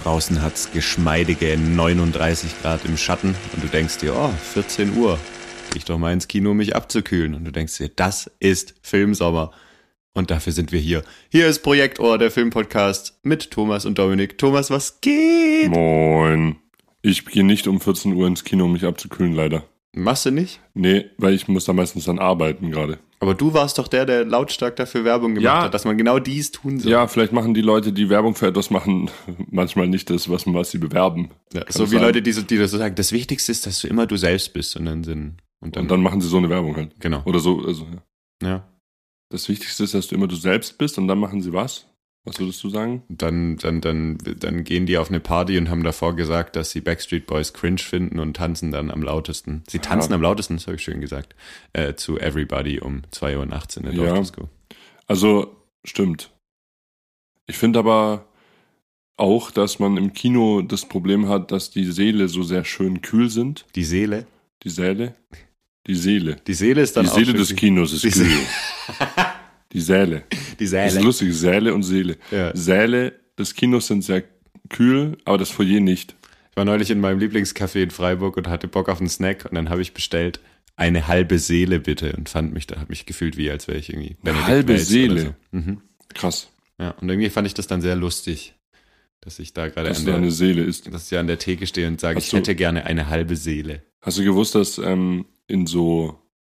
Draußen hat's geschmeidige 39 Grad im Schatten und du denkst dir, oh, 14 Uhr, geh ich doch mal ins Kino, um mich abzukühlen. Und du denkst dir, das ist Filmsommer. Und dafür sind wir hier. Hier ist Projekt Ohr, der Filmpodcast mit Thomas und Dominik. Thomas, was geht? Moin. Ich gehe nicht um 14 Uhr ins Kino, um mich abzukühlen, leider. Machst du nicht? Nee, weil ich muss da meistens dann arbeiten gerade. Aber du warst doch der lautstark dafür Werbung gemacht hat, dass man genau dies tun soll. Ja, vielleicht machen die Leute, die Werbung für etwas machen, manchmal nicht das, was sie bewerben. Ja, so wie Leute, die das so sagen, das Wichtigste ist, dass du immer du selbst bist. Und dann machen sie so eine Werbung halt. Genau. Oder so, also ja. Das Wichtigste ist, dass du immer du selbst bist und dann machen sie was? Was würdest du sagen? Dann gehen die auf eine Party und haben davor gesagt, dass sie Backstreet Boys cringe finden und tanzen dann am lautesten. Sie tanzen am lautesten, das habe ich schön gesagt, zu Everybody um 2 Uhr nachts in der Dorfdisco. Also, stimmt. Ich finde aber auch, dass man im Kino das Problem hat, dass die Säle so sehr schön kühl sind. Die Seele? Die Säle? Die Seele. Die Seele ist dann die auch Seele des Kinos ist kühl. Die Säle. Die Säle. Das ist lustig, Säle und Seele. Ja. Säle des Kinos sind sehr kühl, aber das Foyer nicht. Ich war neulich in meinem Lieblingscafé in Freiburg und hatte Bock auf einen Snack und dann habe ich bestellt, eine halbe Seele bitte und habe mich gefühlt wie, als wäre ich irgendwie eine halbe Seele? So. Mhm. Krass. Ja, und irgendwie fand ich das dann sehr lustig, dass ich da gerade eine Seele ist. Dass ich an der Theke stehe und sage, ich hätte gerne eine halbe Seele. Hast du gewusst, dass in so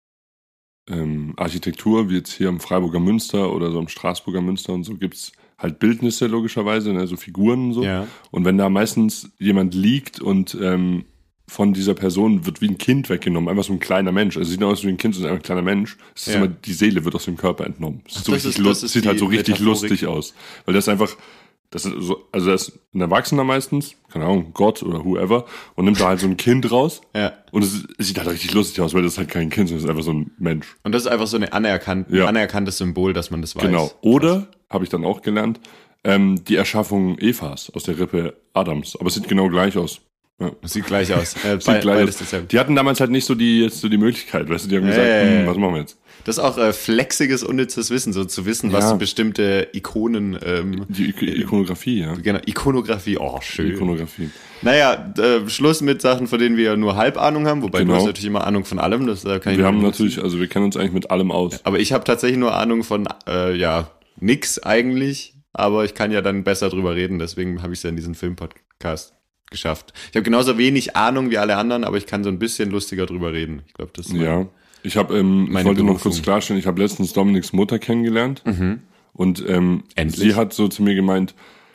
Architektur, wie jetzt hier am Freiburger Münster oder so am Straßburger Münster und so, gibt's halt Bildnisse logischerweise, ne, so Figuren und so. Ja. Und wenn da meistens jemand liegt und von dieser Person wird wie ein Kind weggenommen, einfach so ein kleiner Mensch. Also sieht aus wie ein Kind, ist einfach ein kleiner Mensch. Es ist immer, die Seele wird aus dem Körper entnommen. Sieht halt so richtig lustig aus. Weil das einfach, das ist ein Erwachsener meistens, keine Ahnung, Gott oder whoever, und nimmt da halt so ein Kind raus. Ja. Und es sieht halt richtig lustig aus, weil das ist halt kein Kind, sondern es ist einfach so ein Mensch. Und das ist einfach so ein anerkanntes Symbol, dass man das weiß. Genau. Oder, habe ich dann auch gelernt, die Erschaffung Evas aus der Rippe Adams. Aber es sieht genau gleich aus. Ja. Das sieht gleich aus. Sieht gleich aus. Die hatten damals halt nicht so die Möglichkeit, weißt du, die haben gesagt, was machen wir jetzt? Das ist auch flexiges, unnützes Wissen, so zu wissen, was so bestimmte Ikonen... die Ikonografie, ja. Genau, Ikonografie, oh, schön. Ikonografie. Naja, Schluss mit Sachen, von denen wir ja nur halb Ahnung haben, wobei du hast natürlich immer Ahnung von allem. Das kann ich wir haben natürlich, also wir kennen uns eigentlich mit allem aus. Aber ich habe tatsächlich nur Ahnung von, nix eigentlich, aber ich kann ja dann besser drüber reden, deswegen habe ich es ja in diesen Filmpodcast geschafft. Ich habe genauso wenig Ahnung wie alle anderen, aber ich kann so ein bisschen lustiger drüber reden. Ich glaube, das ist ich wollte noch kurz klarstellen, ich habe letztens Dominiks Mutter kennengelernt und sie hat so zu mir gemeint,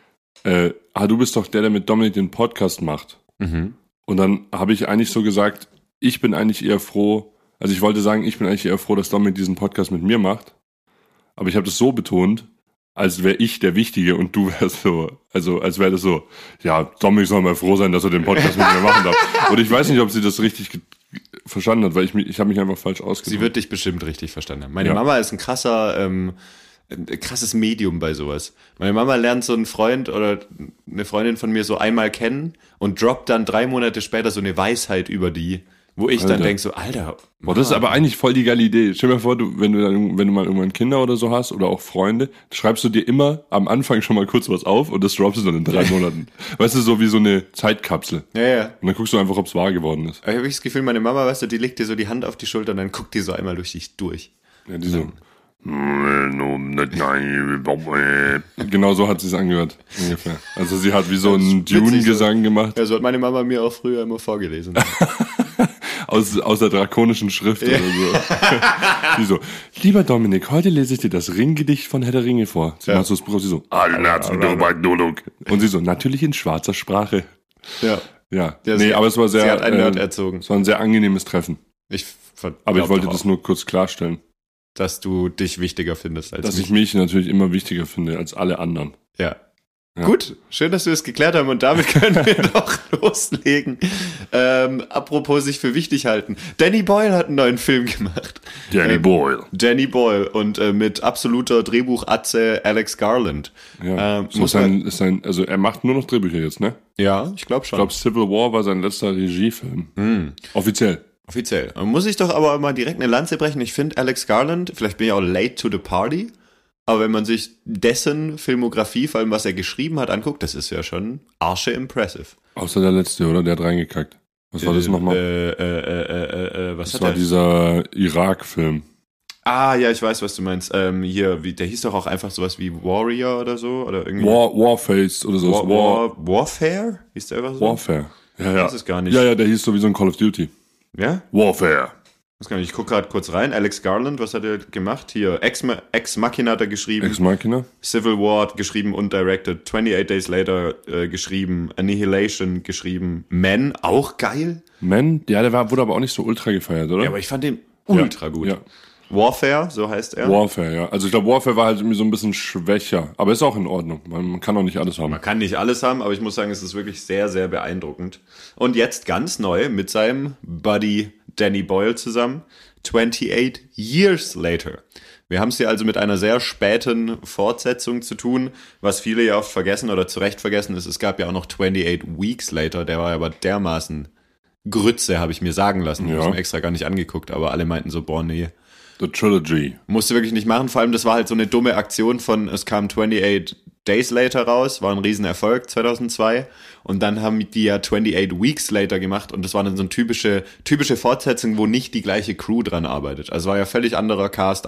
du bist doch der mit Dominik den Podcast macht. Und dann habe ich eigentlich so gesagt, ich bin eigentlich eher froh, dass Dominik diesen Podcast mit mir macht, aber ich habe das so betont, als wäre ich der Wichtige und du wärst so, also als wäre das so, ja, Dominik soll mal froh sein, dass er den Podcast mit mir machen darf. Und ich weiß nicht, ob sie das richtig verstanden hat, weil ich habe mich einfach falsch ausgedrückt. Sie wird dich bestimmt richtig verstanden haben. Meine Mama ist ein krasses Medium bei sowas. Meine Mama lernt so einen Freund oder eine Freundin von mir so einmal kennen und droppt dann 3 Monate später so eine Weisheit über die, wo ich dann denke so, Alter. Boah, das ist aber eigentlich voll die geile Idee. Stell dir mal vor, wenn du mal irgendwann Kinder oder so hast oder auch Freunde, schreibst du dir immer am Anfang schon mal kurz was auf und das droppst du dann in 3 Monaten. Weißt du, so wie so eine Zeitkapsel. Ja. Und dann guckst du einfach, ob es wahr geworden ist. Ich habe das Gefühl, meine Mama, weißt du, die legt dir so die Hand auf die Schulter und dann guckt die so einmal durch dich durch. Ja, die so. Genau so hat sie es angehört, ungefähr. Also sie hat wie so einen Dune-Gesang gemacht. Ja, so hat meine Mama mir auch früher immer vorgelesen. aus der drakonischen Schrift oder so. Die so, lieber Dominik, heute lese ich dir das Ringgedicht von Herr der Ringe vor. Sie macht so das Buch, sie so, und sie so, natürlich in schwarzer Sprache. Ja. Aber es war sehr, sie hat einen Nerd erzogen. Es war ein sehr angenehmes Treffen. Aber ich wollte das nur kurz klarstellen. Dass du dich wichtiger findest als mich. Dass ich mich natürlich immer wichtiger finde als alle anderen. Ja. Gut, schön, dass wir es geklärt haben und damit können wir doch loslegen. Apropos sich für wichtig halten. Danny Boyle hat einen neuen Film gemacht. Danny Boyle und mit absoluter Drehbuchatze Alex Garland. Ja, also er macht nur noch Drehbücher jetzt, ne? Ja, ich glaube schon. Ich glaube, Civil War war sein letzter Regiefilm. Offiziell. Muss ich doch aber mal direkt eine Lanze brechen. Ich finde Alex Garland, vielleicht bin ich auch late to the party, aber wenn man sich dessen Filmografie, vor allem was er geschrieben hat, anguckt, das ist ja schon arsche impressive. Außer der letzte, oder? Der hat reingekackt. Was war das nochmal? Das war dieser Irak-Film. Ah, ja, ich weiß, was du meinst. Der hieß doch auch einfach sowas wie Warrior oder so, oder irgendwie. Warface oder so. Warfare? Hieß der einfach so? Warfare. Ja, ja. Das ist gar nicht. Ja, der hieß so wie so ein Call of Duty. Ja? Warfare. Das kann ich gucke gerade kurz rein. Alex Garland, was hat er gemacht? Hier, Ex Machina hat er geschrieben. Ex Machina. Civil War geschrieben und directed. 28 Days Later geschrieben. Annihilation geschrieben. Men, auch geil. Men? Ja, wurde aber auch nicht so ultra gefeiert, oder? Ja, aber ich fand den ultra gut. Ja. Warfare, so heißt er. Warfare, ja. Also ich glaube, Warfare war halt irgendwie so ein bisschen schwächer. Aber ist auch in Ordnung. Man kann auch nicht alles haben. Man kann nicht alles haben, aber ich muss sagen, es ist wirklich sehr, sehr beeindruckend. Und jetzt ganz neu mit seinem Buddy Danny Boyle zusammen. 28 Years Later. Wir haben es hier also mit einer sehr späten Fortsetzung zu tun, was viele ja oft vergessen oder zu Recht vergessen ist. Es gab ja auch noch 28 Weeks Later, der war aber dermaßen Grütze, habe ich mir sagen lassen. Ich habe es mir extra gar nicht angeguckt, aber alle meinten so, boah, nee. The Trilogy. Musste wirklich nicht machen, vor allem das war halt so eine dumme Aktion von, es kam 28 Days Later raus, war ein Riesenerfolg 2002 und dann haben die ja 28 Weeks Later gemacht und das war dann so eine typische Fortsetzung, wo nicht die gleiche Crew dran arbeitet. Also war ja völlig anderer Cast,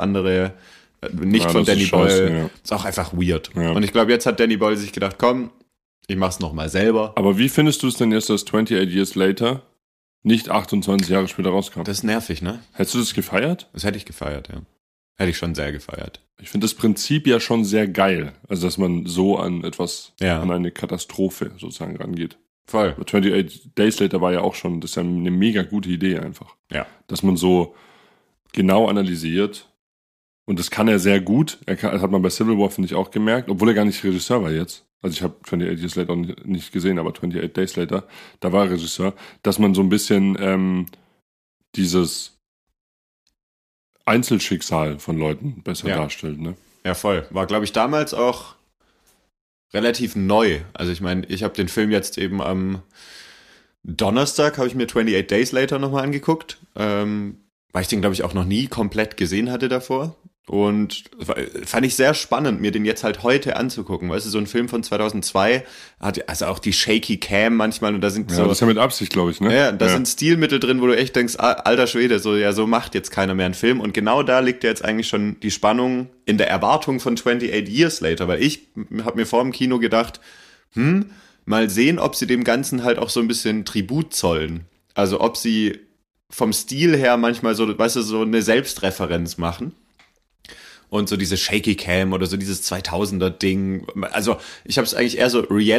nicht von Danny Boyle. Ja. Ist auch einfach weird. Ja. Und ich glaube, jetzt hat Danny Boyle sich gedacht, komm, ich mach's nochmal selber. Aber wie findest du es denn jetzt, dass 28 Years Later nicht 28 Jahre später rauskam? Das ist nervig, ne? Hättest du das gefeiert? Das hätte ich gefeiert, ja. Hätte ich schon sehr gefeiert. Ich finde das Prinzip ja schon sehr geil. Also, dass man so an etwas, an eine Katastrophe sozusagen rangeht. Voll. 28 Days Later war ja auch schon, das ist ja eine mega gute Idee einfach. Ja. Dass man so genau analysiert. Und das kann er sehr gut. Das hat man bei Civil War, finde ich, auch gemerkt. Obwohl er gar nicht Regisseur war jetzt. Also ich habe 28 Years Later nicht gesehen, aber 28 Days Later, da war er Regisseur. Dass man so ein bisschen dieses Einzelschicksal von Leuten besser darstellt, ne? Ja, voll. War, glaube ich, damals auch relativ neu. Also ich meine, ich habe den Film jetzt eben am Donnerstag, habe ich mir 28 Days Later nochmal angeguckt, weil ich den, glaube ich, auch noch nie komplett gesehen hatte davor. Und fand ich sehr spannend, mir den jetzt halt heute anzugucken. Weißt du, so ein Film von 2002 hat also auch die Shaky Cam manchmal und da sind so... das ist ja mit Absicht, glaube ich, ne? Ja, da sind Stilmittel drin, wo du echt denkst, alter Schwede, so macht jetzt keiner mehr einen Film. Und genau da liegt ja jetzt eigentlich schon die Spannung in der Erwartung von 28 Years Later, weil ich habe mir vor dem Kino gedacht, mal sehen, ob sie dem Ganzen halt auch so ein bisschen Tribut zollen. Also ob sie vom Stil her manchmal so, weißt du, so eine Selbstreferenz machen. Und so diese Shaky Cam oder so dieses 2000er Ding. Also ich habe es eigentlich eher so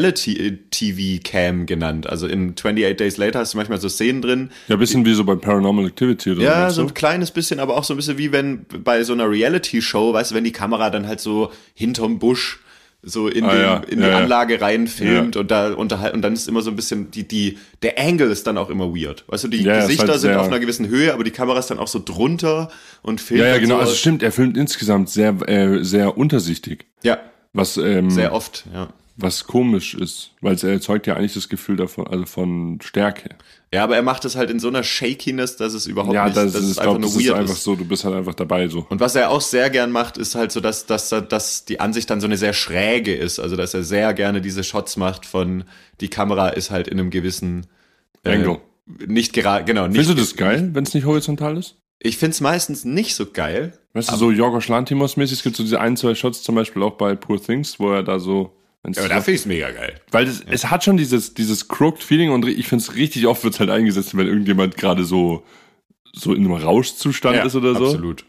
Reality-TV-Cam genannt. Also in 28 Days Later hast du manchmal so Szenen drin. Ja, ein bisschen wie so bei Paranormal Activity oder so. Ja, so ein kleines bisschen, aber auch so ein bisschen wie wenn bei so einer Reality-Show, weißt du, wenn die Kamera dann halt so hinterm Busch so in die Anlage reinfilmt und da unterhalten und dann ist immer so ein bisschen der Angle ist dann auch immer weird. Weißt du, die Gesichter halt sind auf einer gewissen Höhe, aber die Kamera ist dann auch so drunter und filmt. Ja, genau, also stimmt, er filmt insgesamt sehr untersichtig. Ja. Was sehr oft, ja. Was komisch ist, weil es erzeugt ja eigentlich das Gefühl davon, also von Stärke. Ja, aber er macht es halt in so einer Shakiness, dass es überhaupt nicht, das ist einfach nur weird. Das ist einfach so, du bist halt einfach dabei so. Und was er auch sehr gern macht, ist halt so, dass die Ansicht dann so eine sehr schräge ist, also dass er sehr gerne diese Shots macht von, die Kamera ist halt in einem gewissen Angle. Nicht gerade, genau. Findest du das geil, wenn es nicht horizontal ist? Ich find's meistens nicht so geil. Weißt du, so Yorgos Lanthimos-mäßig, es gibt so diese 1-2 Shots zum Beispiel auch bei Poor Things, wo er da so... Ja, aber da finde ich's mega geil. Weil es hat schon dieses crooked Feeling und ich finde es richtig oft wird's halt eingesetzt, wenn irgendjemand gerade so in einem Rauschzustand ist oder so. Absolut.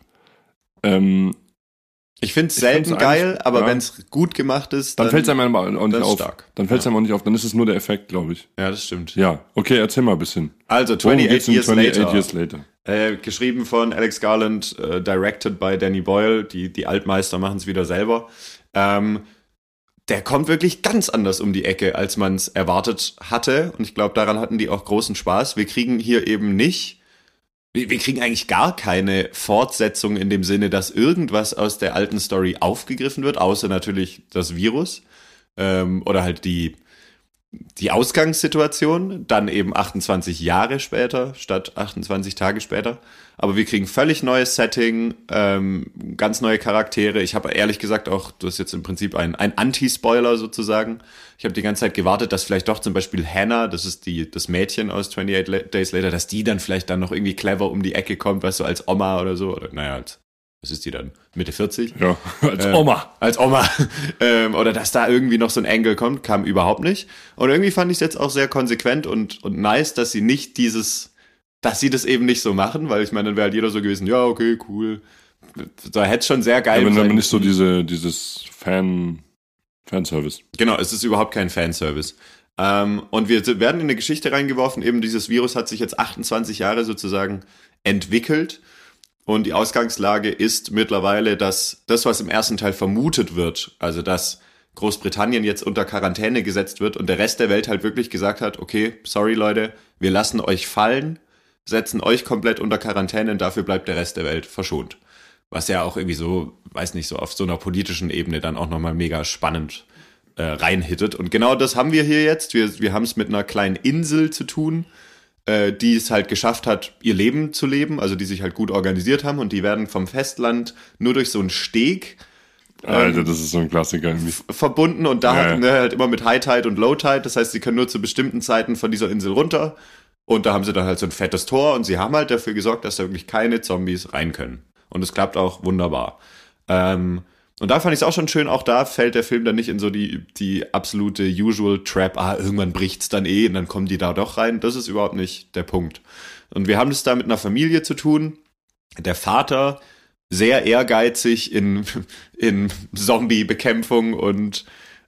Ich find's selten geil, aber wenn's gut gemacht ist, dann fällt's einem auch nicht auf. Stark. Dann fällt's einem auch nicht auf, dann ist es nur der Effekt, glaube ich. Ja, das stimmt. Ja, okay, erzähl mal ein bisschen. Also 28 Years Later. Geschrieben von Alex Garland, directed by Danny Boyle, die Altmeister machen's wieder selber. Der kommt wirklich ganz anders um die Ecke, als man es erwartet hatte. Und ich glaube, daran hatten die auch großen Spaß. Wir kriegen hier eben nicht, wir kriegen eigentlich gar keine Fortsetzung in dem Sinne, dass irgendwas aus der alten Story aufgegriffen wird, außer natürlich das Virus. Oder halt die die Ausgangssituation, dann eben 28 Jahre später statt 28 Tage später. Aber wir kriegen völlig neues Setting, ganz neue Charaktere. Ich habe ehrlich gesagt auch, das ist jetzt im Prinzip ein Anti-Spoiler sozusagen. Ich habe die ganze Zeit gewartet, dass vielleicht doch zum Beispiel Hannah, das ist das Mädchen aus 28 Days Later, dass die dann vielleicht dann noch irgendwie clever um die Ecke kommt, weißt du, als Oma oder so. Oder naja, was ist die dann? Mitte 40? Ja, als Oma. Als Oma. Oder dass da irgendwie noch so ein Angle kommt, kam überhaupt nicht. Und irgendwie fand ich es jetzt auch sehr konsequent und nice, dass sie nicht dass sie das eben nicht so machen, weil ich meine, dann wäre halt jeder so gewesen, ja, okay, cool. Da hätte es schon sehr geil sein. Aber nicht so dieses Fanservice. Genau, es ist überhaupt kein Fanservice. Und wir werden in eine Geschichte reingeworfen, eben dieses Virus hat sich jetzt 28 Jahre sozusagen entwickelt. Und die Ausgangslage ist mittlerweile, dass das, was im ersten Teil vermutet wird, also dass Großbritannien jetzt unter Quarantäne gesetzt wird und der Rest der Welt halt wirklich gesagt hat, okay, sorry Leute, wir lassen euch fallen, setzen euch komplett unter Quarantäne und dafür bleibt der Rest der Welt verschont. Was ja auch irgendwie so, weiß nicht, so auf so einer politischen Ebene dann auch nochmal mega spannend reinhittet. Und genau das haben wir hier jetzt. Wir haben es mit einer kleinen Insel zu tun, die es halt geschafft hat, ihr Leben zu leben, also die sich halt gut organisiert haben und die werden vom Festland nur durch so einen Steg Alter, das ist so ein Klassiker irgendwie. Verbunden und da halt immer mit High Tide und Low Tide, das heißt, sie können nur zu bestimmten Zeiten von dieser Insel runter und da haben sie dann halt so ein fettes Tor und sie haben halt dafür gesorgt, dass da wirklich keine Zombies rein können. Und es klappt auch wunderbar. Und da fand ich es auch schon schön, auch da fällt der Film dann nicht in so die absolute Usual Trap, irgendwann bricht's dann und dann kommen die da doch rein. Das ist überhaupt nicht der Punkt. Und wir haben es da mit einer Familie zu tun. Der Vater, sehr ehrgeizig in Zombie-Bekämpfung und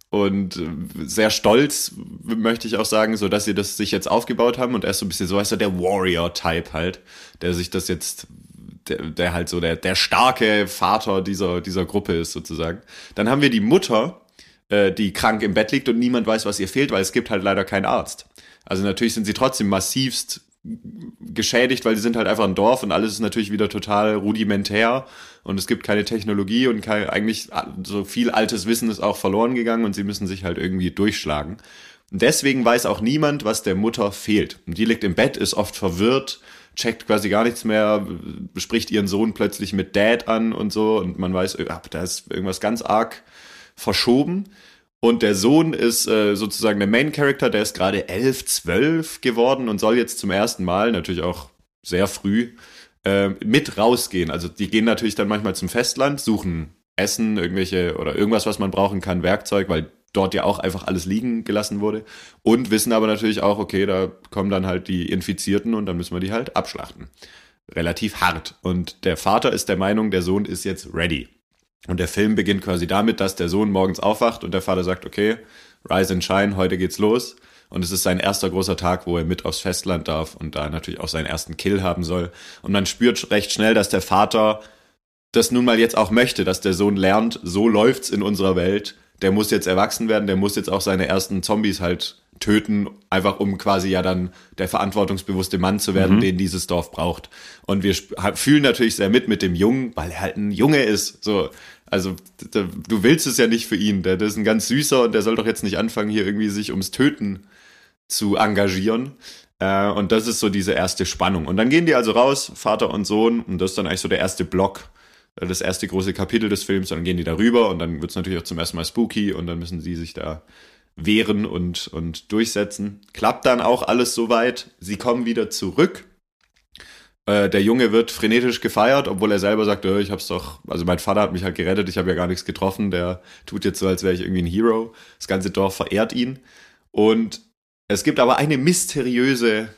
sehr stolz, möchte ich auch sagen, so dass sie das sich jetzt aufgebaut haben und er ist so ein bisschen so, heißt er, der Warrior-Type halt, der sich das jetzt der halt so der starke Vater dieser Gruppe ist sozusagen. Dann haben wir die Mutter, die krank im Bett liegt und niemand weiß, was ihr fehlt, weil es gibt halt leider keinen Arzt. Also natürlich sind sie trotzdem massivst geschädigt, weil sie sind halt einfach ein Dorf und alles ist natürlich wieder total rudimentär und es gibt keine Technologie und eigentlich so viel altes Wissen ist auch verloren gegangen und sie müssen sich halt irgendwie durchschlagen. Und deswegen weiß auch niemand, was der Mutter fehlt. Und die liegt im Bett, ist oft verwirrt, checkt quasi gar nichts mehr, bespricht ihren Sohn plötzlich mit Dad an und so und man weiß, da ist irgendwas ganz arg verschoben und der Sohn ist sozusagen der Main Character, der ist gerade 11, 12 geworden und soll jetzt zum ersten Mal, natürlich auch sehr früh, mit rausgehen. Also die gehen natürlich dann manchmal zum Festland, suchen Essen, irgendwas, was man brauchen kann, Werkzeug, weil dort ja auch einfach alles liegen gelassen wurde und wissen aber natürlich auch, okay, da kommen dann halt die Infizierten und dann müssen wir die halt abschlachten. Relativ hart. Und der Vater ist der Meinung, der Sohn ist jetzt ready. Und der Film beginnt quasi damit, dass der Sohn morgens aufwacht und der Vater sagt, okay, rise and shine, heute geht's los. Und es ist sein erster großer Tag, wo er mit aufs Festland darf und da natürlich auch seinen ersten Kill haben soll. Und man spürt recht schnell, dass der Vater das nun mal jetzt auch möchte, dass der Sohn lernt, so läuft's in unserer Welt. Der muss jetzt erwachsen werden, der muss jetzt auch seine ersten Zombies halt töten, einfach um quasi ja dann der verantwortungsbewusste Mann zu werden, den dieses Dorf braucht. Und wir fühlen natürlich sehr mit dem Jungen, weil er halt ein Junge ist. So, also du willst es ja nicht für ihn. Der ist ein ganz süßer und der soll doch jetzt nicht anfangen, hier irgendwie sich ums Töten zu engagieren. Und das ist so diese erste Spannung. Und dann gehen die also raus, Vater und Sohn, und das ist dann eigentlich so der erste Block, das erste große Kapitel des Films, dann gehen die da rüber und dann wird es natürlich auch zum ersten Mal spooky und dann müssen sie sich da wehren und durchsetzen. Klappt dann auch alles soweit. Sie kommen wieder zurück. Der Junge wird frenetisch gefeiert, obwohl er selber sagt, ich hab's doch, also mein Vater hat mich halt gerettet, ich habe ja gar nichts getroffen, der tut jetzt so, als wäre ich irgendwie ein Hero. Das ganze Dorf verehrt ihn. Und es gibt aber eine mysteriöse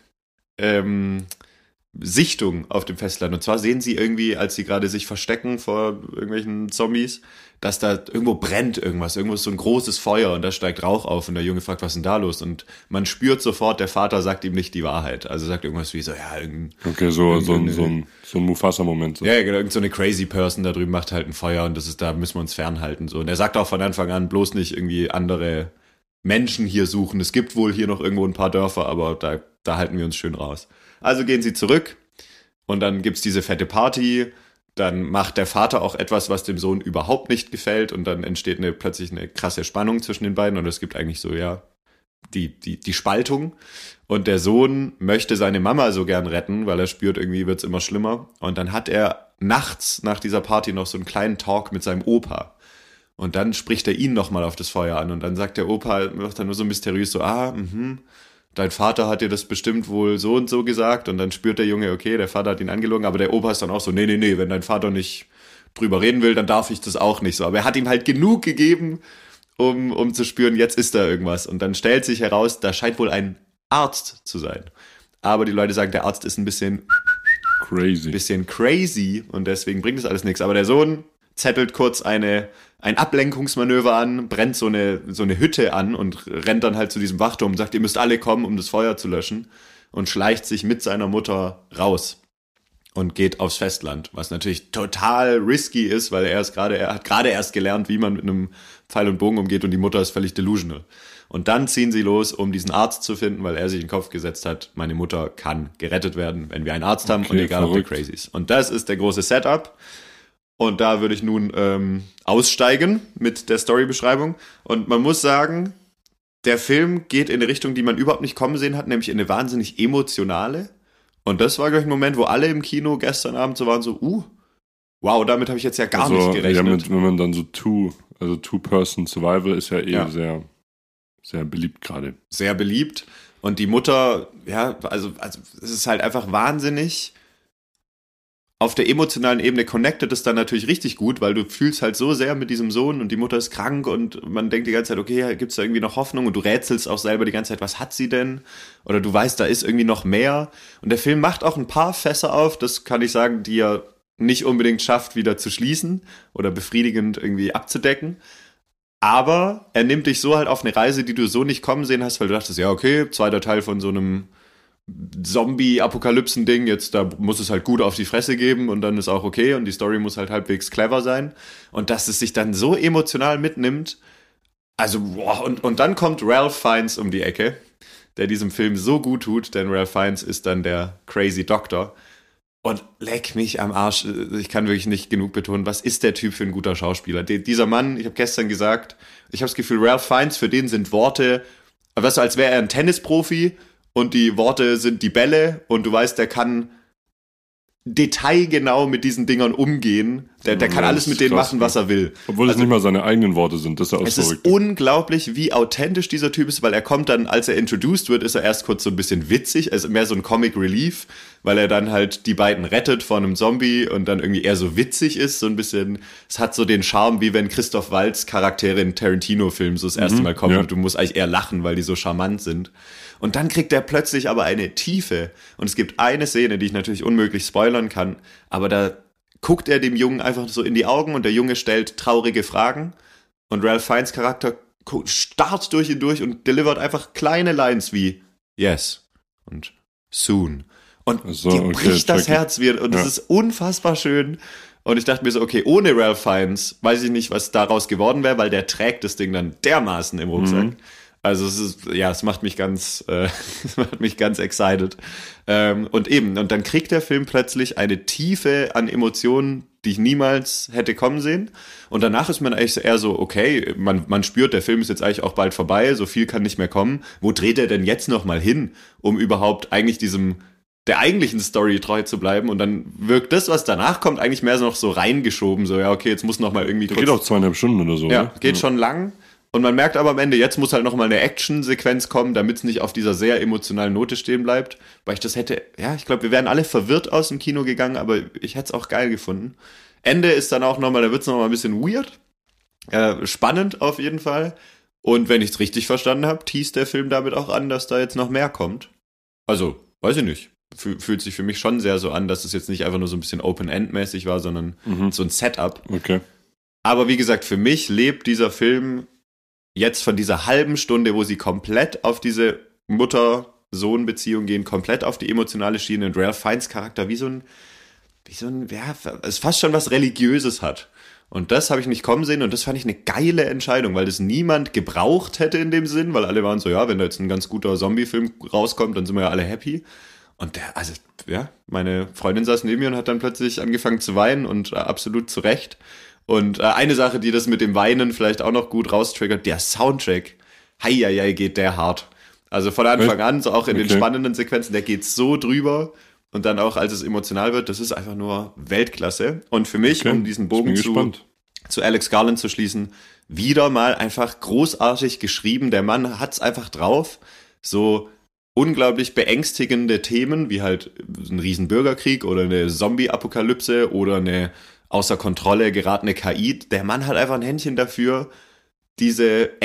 Sichtung auf dem Festland. Und zwar sehen sie irgendwie, als sie gerade sich verstecken vor irgendwelchen Zombies, dass da irgendwo brennt irgendwo ist so ein großes Feuer und da steigt Rauch auf und der Junge fragt, was ist denn da los? Und man spürt sofort, der Vater sagt ihm nicht die Wahrheit. Also sagt irgendwas wie so, okay, so ein Mufasa-Moment. So. Ja, genau, irgend so eine crazy Person da drüben macht halt ein Feuer und da müssen wir uns fernhalten. So. Und er sagt auch von Anfang an, bloß nicht irgendwie andere Menschen hier suchen. Es gibt wohl hier noch irgendwo ein paar Dörfer, aber da halten wir uns schön raus. Also gehen sie zurück und dann gibt's diese fette Party. Dann macht der Vater auch etwas, was dem Sohn überhaupt nicht gefällt und dann entsteht plötzlich eine krasse Spannung zwischen den beiden und es gibt eigentlich so, die Spaltung. Und der Sohn möchte seine Mama so gern retten, weil er spürt, irgendwie wird's immer schlimmer. Und dann hat er nachts nach dieser Party noch so einen kleinen Talk mit seinem Opa. Und dann spricht er ihn nochmal auf das Feuer an. Und dann sagt der Opa, macht dann nur so mysteriös so, dein Vater hat dir das bestimmt wohl so und so gesagt. Und dann spürt der Junge, okay, der Vater hat ihn angelogen. Aber der Opa ist dann auch so, nee, wenn dein Vater nicht drüber reden will, dann darf ich das auch nicht so. Aber er hat ihm halt genug gegeben, um zu spüren, jetzt ist da irgendwas. Und dann stellt sich heraus, da scheint wohl ein Arzt zu sein. Aber die Leute sagen, der Arzt ist ein bisschen crazy und deswegen bringt das alles nichts. Aber der Sohn zettelt kurz ein Ablenkungsmanöver an, brennt so eine Hütte an und rennt dann halt zu diesem Wachturm und sagt, ihr müsst alle kommen, um das Feuer zu löschen, und schleicht sich mit seiner Mutter raus und geht aufs Festland, was natürlich total risky ist, weil er hat gerade erst gelernt, wie man mit einem Pfeil und Bogen umgeht, und die Mutter ist völlig delusional. Und dann ziehen sie los, um diesen Arzt zu finden, weil er sich in den Kopf gesetzt hat, meine Mutter kann gerettet werden, wenn wir einen Arzt haben, und egal, ob der crazy ist. Und das ist der große Setup. Und da würde ich nun aussteigen mit der Storybeschreibung. Und man muss sagen, der Film geht in eine Richtung, die man überhaupt nicht kommen sehen hat, nämlich in eine wahnsinnig emotionale. Und das war, glaube ich, ein Moment, wo alle im Kino gestern Abend so waren, so, wow, damit habe ich jetzt ja gar nicht gerechnet. Ja, wenn man dann so Two-Person-Survival ist ja sehr, sehr beliebt gerade. Sehr beliebt. Und die Mutter, also es ist halt einfach wahnsinnig. Auf der emotionalen Ebene connectet es dann natürlich richtig gut, weil du fühlst halt so sehr mit diesem Sohn, und die Mutter ist krank und man denkt die ganze Zeit, okay, gibt's da irgendwie noch Hoffnung, und du rätselst auch selber die ganze Zeit, was hat sie denn? Oder du weißt, da ist irgendwie noch mehr. Und der Film macht auch ein paar Fässer auf, das kann ich sagen, die er nicht unbedingt schafft, wieder zu schließen oder befriedigend irgendwie abzudecken. Aber er nimmt dich so halt auf eine Reise, die du so nicht kommen sehen hast, weil du dachtest, ja, okay, zweiter Teil von so einem Zombie-Apokalypsen-Ding, jetzt da muss es halt gut auf die Fresse geben und dann ist auch okay, und die Story muss halt halbwegs clever sein. Und dass es sich dann so emotional mitnimmt, also, und dann kommt Ralph Fiennes um die Ecke, der diesem Film so gut tut, denn Ralph Fiennes ist dann der Crazy Doctor. Und leck mich am Arsch, ich kann wirklich nicht genug betonen, was ist der Typ für ein guter Schauspieler? Dieser Mann, ich habe gestern gesagt, ich habe das Gefühl, Ralph Fiennes, für den sind Worte, weißt du, als wäre er ein Tennisprofi, und die Worte sind die Bälle, und du weißt, der kann detailgenau mit diesen Dingern umgehen. Der kann alles mit denen machen, was er will. Obwohl es nicht mal seine eigenen Worte sind, das ist ja auch verrückt. Es ist unglaublich, wie authentisch dieser Typ ist, weil er kommt dann, als er introduced wird, ist er erst kurz so ein bisschen witzig, also mehr so ein Comic Relief, weil er dann halt die beiden rettet vor einem Zombie und dann irgendwie eher so witzig ist, so ein bisschen, es hat so den Charme, wie wenn Christoph Waltz Charaktere in Tarantino-Filmen so das erste Mal kommen, und du musst eigentlich eher lachen, weil die so charmant sind. Und dann kriegt er plötzlich aber eine Tiefe. Und es gibt eine Szene, die ich natürlich unmöglich spoilern kann, aber da guckt er dem Jungen einfach so in die Augen, und der Junge stellt traurige Fragen, und Ralph Fiennes Charakter starrt durch ihn durch und delivert einfach kleine Lines wie Yes und Soon. Und dir bricht das Herz wieder, und es ist unfassbar schön. Und ich dachte mir so, okay, ohne Ralph Fiennes weiß ich nicht, was daraus geworden wäre, weil der trägt das Ding dann dermaßen im Rucksack. Also es macht mich ganz excited. Und dann kriegt der Film plötzlich eine Tiefe an Emotionen, die ich niemals hätte kommen sehen. Und danach ist man eigentlich eher so, okay, man spürt, der Film ist jetzt eigentlich auch bald vorbei, so viel kann nicht mehr kommen. Wo dreht er denn jetzt noch mal hin, um überhaupt eigentlich der eigentlichen Story treu zu bleiben? Und dann wirkt das, was danach kommt, eigentlich mehr so noch so reingeschoben, so, ja, okay, jetzt muss noch mal irgendwie kurz... Geht auch 2,5 Stunden oder so. Ja, geht schon lang. Und man merkt aber am Ende, jetzt muss halt noch mal eine Action-Sequenz kommen, damit es nicht auf dieser sehr emotionalen Note stehen bleibt. Weil ich das hätte, ich glaube, wir wären alle verwirrt aus dem Kino gegangen, aber ich hätte es auch geil gefunden. Ende ist dann auch nochmal, da wird es nochmal ein bisschen weird. Spannend auf jeden Fall. Und wenn ich es richtig verstanden habe, teast der Film damit auch an, dass da jetzt noch mehr kommt. Also, weiß ich nicht. Fühlt sich für mich schon sehr so an, dass es jetzt nicht einfach nur so ein bisschen Open-End-mäßig war, sondern so ein Setup. Okay. Aber wie gesagt, für mich lebt dieser Film jetzt von dieser halben Stunde, wo sie komplett auf diese Mutter-Sohn-Beziehung gehen, komplett auf die emotionale Schiene, und Ralph Fiennes Charakter wie so ein, es fast schon was Religiöses hat. Und das habe ich nicht kommen sehen, und das fand ich eine geile Entscheidung, weil das niemand gebraucht hätte in dem Sinn, weil alle waren so, ja, wenn da jetzt ein ganz guter Zombie-Film rauskommt, dann sind wir ja alle happy. Und meine Freundin saß neben mir und hat dann plötzlich angefangen zu weinen, und absolut zu Recht. Und eine Sache, die das mit dem Weinen vielleicht auch noch gut raustriggert, der Soundtrack, heieiei, geht der hart. Also von Anfang an, so auch in den spannenden Sequenzen, der geht so drüber und dann auch, als es emotional wird, das ist einfach nur Weltklasse. Und für mich, um diesen Bogen zu Alex Garland zu schließen, wieder mal einfach großartig geschrieben. Der Mann hat's einfach drauf, so unglaublich beängstigende Themen, wie halt ein riesen Bürgerkrieg oder eine Zombie-Apokalypse oder eine außer Kontrolle geratene KI. Der Mann hat einfach ein Händchen dafür, diese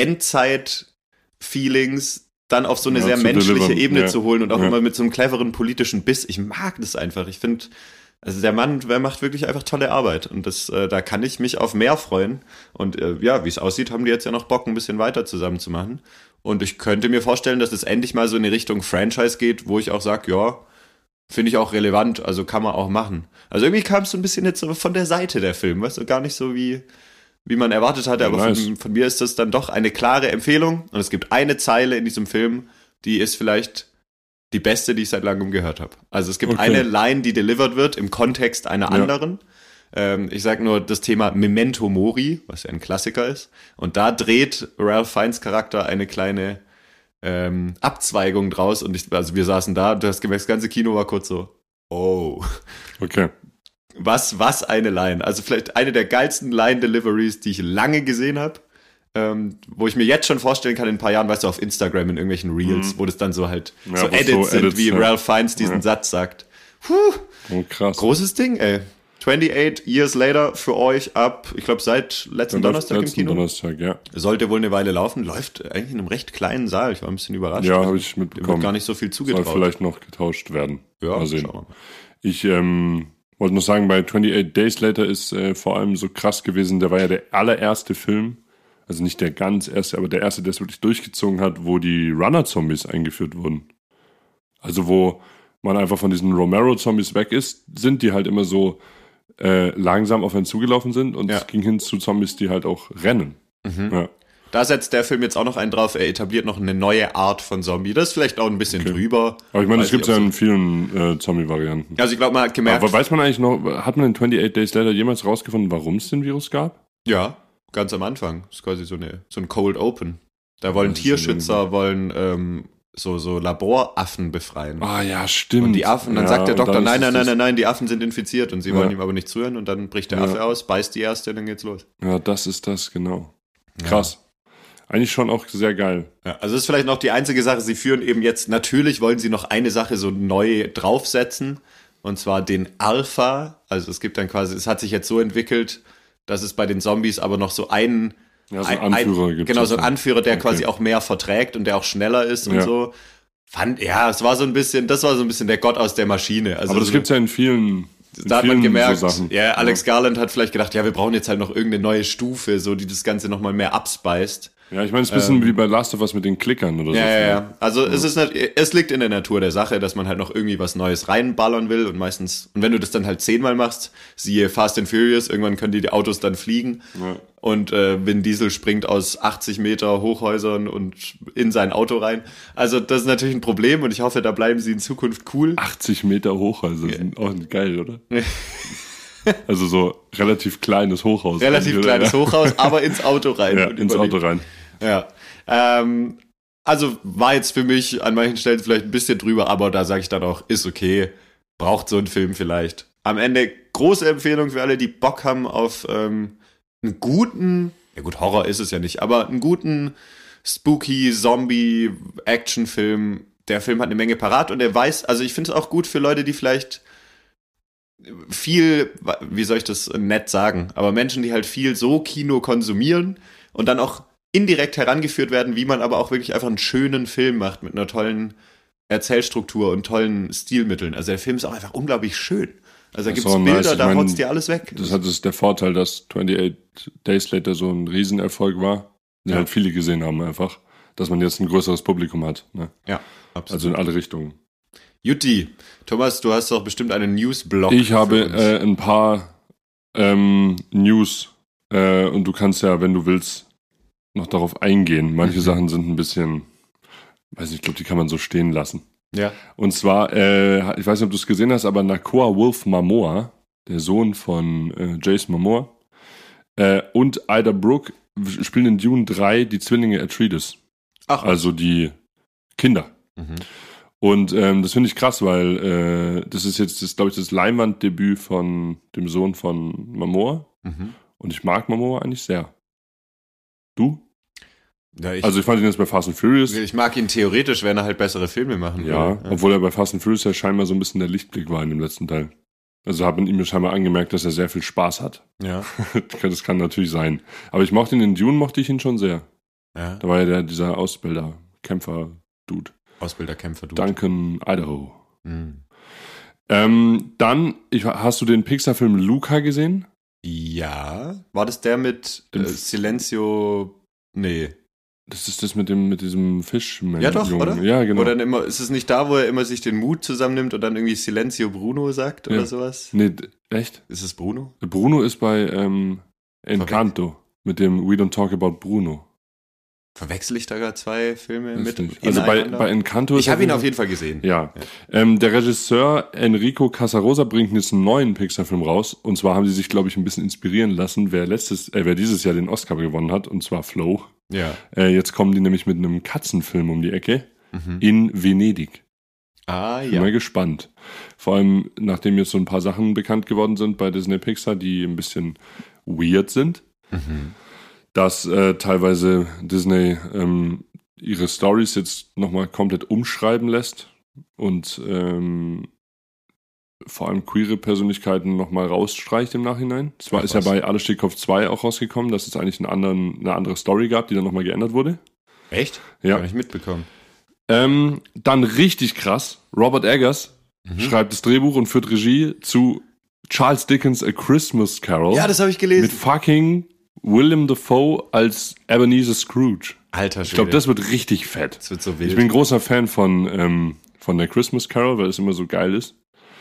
Endzeit-Feelings dann auf so eine sehr menschliche Ebene zu holen und auch immer mit so einem cleveren politischen Biss. Ich mag das einfach. Ich finde, also der Mann, der macht wirklich einfach tolle Arbeit und das, da kann ich mich auf mehr freuen. Und wie es aussieht, haben die jetzt ja noch Bock, ein bisschen weiter zusammen zu machen. Und ich könnte mir vorstellen, dass es endlich mal so in die Richtung Franchise geht, wo ich auch sage, ja, finde ich auch relevant, also kann man auch machen. Also irgendwie kam es so ein bisschen jetzt so von der Seite der Film, weißt du, gar nicht so wie man erwartet hatte, aber von mir ist das dann doch eine klare Empfehlung und es gibt eine Zeile in diesem Film, die ist vielleicht die beste, die ich seit langem gehört habe. Also es gibt eine Line, die delivered wird im Kontext einer anderen. Ich sag nur das Thema Memento Mori, was ja ein Klassiker ist. Und da dreht Ralph Fiennes Charakter eine kleine Abzweigung draus. Und also wir saßen da, du hast gemerkt, das ganze Kino war kurz so, oh. Okay. Was eine Line. Also vielleicht eine der geilsten Line-Deliveries, die ich lange gesehen habe. Wo ich mir jetzt schon vorstellen kann, in ein paar Jahren, weißt du, auf Instagram in irgendwelchen Reels, wo das dann so halt so Edits sind, wie Ralph Fiennes diesen Satz sagt. Oh, krass. Großes Ding, ey. 28 Years Later für euch ab, ich glaube seit letzten Donnerstag im Kino. Donnerstag, ja. Sollte wohl eine Weile laufen, läuft eigentlich in einem recht kleinen Saal. Ich war ein bisschen überrascht. Ja, habe ich mitbekommen. Wird gar nicht so viel zugetraut. Soll vielleicht noch getauscht werden. Ja, mal sehen. Ich wollte noch sagen, bei 28 Days Later ist vor allem so krass gewesen, der war ja der allererste Film, also nicht der ganz erste, aber der erste, der es wirklich durchgezogen hat, wo die Runner-Zombies eingeführt wurden. Also wo man einfach von diesen Romero-Zombies weg ist, sind die halt immer so langsam auf einen zugelaufen sind und es ging hin zu Zombies, die halt auch rennen. Mhm. Ja. Da setzt der Film jetzt auch noch einen drauf, er etabliert noch eine neue Art von Zombie. Das ist vielleicht auch ein bisschen drüber. Aber ich meine, es gibt ja in vielen Zombie-Varianten. Also ich glaube, man hat gemerkt... Aber weiß man eigentlich noch, hat man in 28 Days Later jemals rausgefunden, warum es den Virus gab? Ja, ganz am Anfang. Das ist quasi so ein Cold Open. Da wollen Tierschützer, so Laboraffen befreien. Ah ja, stimmt. Und die Affen, dann sagt der Doktor, nein, die Affen sind infiziert und sie wollen ihm aber nicht zuhören und dann bricht der Affe aus, beißt die erste und dann geht's los. Ja, das ist das, genau. Krass. Eigentlich schon auch sehr geil. Ja, also das ist vielleicht noch die einzige Sache, sie führen eben jetzt, natürlich wollen sie noch eine Sache so neu draufsetzen, und zwar den Alpha, also es gibt dann quasi, es hat sich jetzt so entwickelt, dass es bei den Zombies aber noch so einen so einen Anführer gibt. Genau, so einen Anführer, der quasi auch mehr verträgt und der auch schneller ist und so. Das war so ein bisschen der Gott aus der Maschine. Also aber das gibt's ja in vielen. Da hat man gemerkt, so Alex Garland hat vielleicht gedacht, wir brauchen jetzt halt noch irgendeine neue Stufe, so die das Ganze nochmal mehr abspeist. Ja, ich meine, es ist ein bisschen wie bei Last of Us mit den Klickern oder so. Ja. Also es liegt in der Natur der Sache, dass man halt noch irgendwie was Neues reinballern will und wenn du das dann halt 10-mal machst, siehe Fast and Furious, irgendwann können die Autos dann fliegen und Vin Diesel springt aus 80 Meter Hochhäusern und in sein Auto rein. Also das ist natürlich ein Problem und ich hoffe, da bleiben sie in Zukunft cool. 80 Meter Hochhäuser sind auch geil, oder? Also so relativ kleines Hochhaus. Hochhaus, aber ins Auto rein. Ja, ins Auto rein. Ja. Also war jetzt für mich an manchen Stellen vielleicht ein bisschen drüber, aber da sage ich dann auch, ist okay, braucht so ein Film vielleicht. Am Ende große Empfehlung für alle, die Bock haben auf einen guten, Horror ist es ja nicht, aber einen guten spooky Zombie-Action-Film. Der Film hat eine Menge parat und er weiß, also ich finde es auch gut für Leute, die vielleicht viel, wie soll ich das nett sagen, aber Menschen, die halt viel so Kino konsumieren und dann auch indirekt herangeführt werden, wie man aber auch wirklich einfach einen schönen Film macht mit einer tollen Erzählstruktur und tollen Stilmitteln. Also der Film ist auch einfach unglaublich schön. Also da gibt es Bilder, da haut's dir alles weg. Das ist der Vorteil, dass 28 Days Later so ein Riesenerfolg war, den halt viele gesehen haben einfach, dass man jetzt ein größeres Publikum hat. Ne? Ja, absolut. Also in alle Richtungen. Jutti, Thomas, du hast doch bestimmt einen News-Blog. Ich habe ein paar News und du kannst ja, wenn du willst, noch darauf eingehen. Manche Sachen sind ein bisschen, weiß nicht, ich glaube, die kann man so stehen lassen. Ja. Und zwar, ich weiß nicht, ob du es gesehen hast, aber Nakoa Wolf Momoa, der Sohn von Jason Momoa, und Ida Brooke spielen in Dune 3 die Zwillinge Atreides. Ach. Also die Kinder. Und das finde ich krass, weil das ist jetzt, glaube ich, das Leinwanddebüt von dem Sohn von Momoa. Und ich mag Momoa eigentlich sehr. Du? Ja, also ich fand ihn jetzt bei Fast and Furious. Ich mag ihn theoretisch, wenn er halt bessere Filme machen will. Ja, obwohl er bei Fast and Furious ja scheinbar so ein bisschen der Lichtblick war in dem letzten Teil. Also hat man ihm scheinbar angemerkt, dass er sehr viel Spaß hat. Ja. Das kann natürlich sein. Aber ich mochte ihn in Dune, mochte ich ihn schon sehr. Ja. Da war ja dieser Ausbilder-Kämpfer-Dude. Ausbilder-Kämpfer-Dude. Duncan, Idaho. Dann, hast du den Pixar-Film Luca gesehen? Ja. War das der mit Silencio? Nee. Das ist das mit diesem Fischmann. Ja doch, Jungen. oder? Ja, genau. Wo dann immer, ist es nicht da, wo er immer sich den Mut zusammennimmt und dann irgendwie Silencio Bruno sagt oder sowas? Nee, echt? Ist es Bruno? Bruno ist bei Encanto mit dem We Don't Talk About Bruno. Verwechsel ich da gerade zwei Filme mit? Also bei Encanto. Ich habe ihn auf jeden Fall gesehen. Ja. Der Regisseur Enrico Casarosa bringt jetzt einen neuen Pixar-Film raus. Und zwar haben sie sich, glaube ich, ein bisschen inspirieren lassen, wer dieses Jahr den Oscar gewonnen hat, und zwar Flow. Ja. Jetzt kommen die nämlich mit einem Katzenfilm um die Ecke in Venedig. Bin mal gespannt. Vor allem, nachdem jetzt so ein paar Sachen bekannt geworden sind bei Disney Pixar, die ein bisschen weird sind. Dass teilweise Disney ihre Storys jetzt nochmal komplett umschreiben lässt und vor allem queere Persönlichkeiten nochmal rausstreicht im Nachhinein. Zwar ist ja bei Alles steht Kopf 2 auch rausgekommen, dass es eigentlich eine andere Story gab, die dann nochmal geändert wurde. Echt? Ja. Hab ich mitbekommen. Dann richtig krass, Robert Eggers schreibt das Drehbuch und führt Regie zu Charles Dickens' A Christmas Carol. Ja, das habe ich gelesen. Mit fucking Willem Dafoe als Ebenezer Scrooge. Alter Schwede. Ich glaube, das wird richtig fett. Das wird so wild. Ich bin ein großer Fan von der Christmas Carol, weil es immer so geil ist.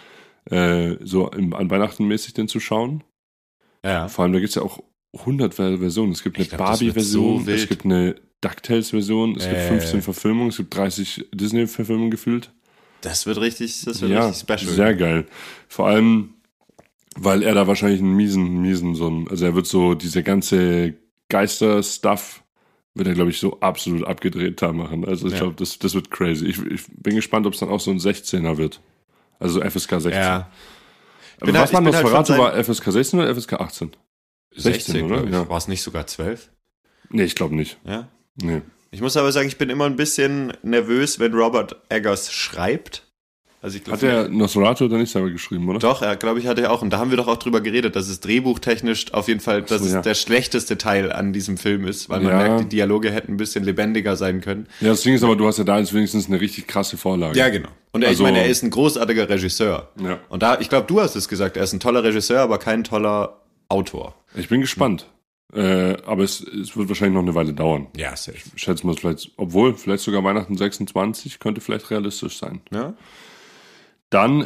An Weihnachten mäßig den zu schauen. Ja. Vor allem, da gibt es ja auch 100 Versionen. Es gibt eine Barbie-Version, es gibt eine DuckTales-Version, es gibt 15 Verfilmungen, es gibt 30 Disney-Verfilmungen gefühlt. Das wird richtig special. Sehr geil. Vor allem, weil er da wahrscheinlich einen miesen also er wird so diese ganze Geister-Stuff wird er, glaube ich, so absolut abgedreht da machen. Also ich glaube, das wird crazy. Ich bin gespannt, ob es dann auch so ein 16er wird. Also FSK 16. Ja. Aber was war Nosferatu? War FSK 16 oder FSK 18? 16, oder? Ja. War es nicht sogar 12? Nee, ich glaube nicht. Ja? Nee. Ich muss aber sagen, ich bin immer ein bisschen nervös, wenn Robert Eggers schreibt. Also ich glaub, hat er Nosferatu oder nicht selber geschrieben, oder? Doch, glaube ich, hat er auch. Und da haben wir doch auch drüber geredet, dass es drehbuchtechnisch auf jeden Fall, dass es der schlechteste Teil an diesem Film ist, weil man merkt, die Dialoge hätten ein bisschen lebendiger sein können. Ja, das Ding ist aber, du hast ja da jetzt wenigstens eine richtig krasse Vorlage. Ja, genau. Und ich meine, er ist ein großartiger Regisseur. Ja. Und ich glaube, du hast es gesagt, er ist ein toller Regisseur, aber kein toller Autor. Ich bin gespannt. Aber es wird wahrscheinlich noch eine Weile dauern. Ja, safe. Ich schätze mal, vielleicht sogar Weihnachten 26 könnte vielleicht realistisch sein. Ja. Dann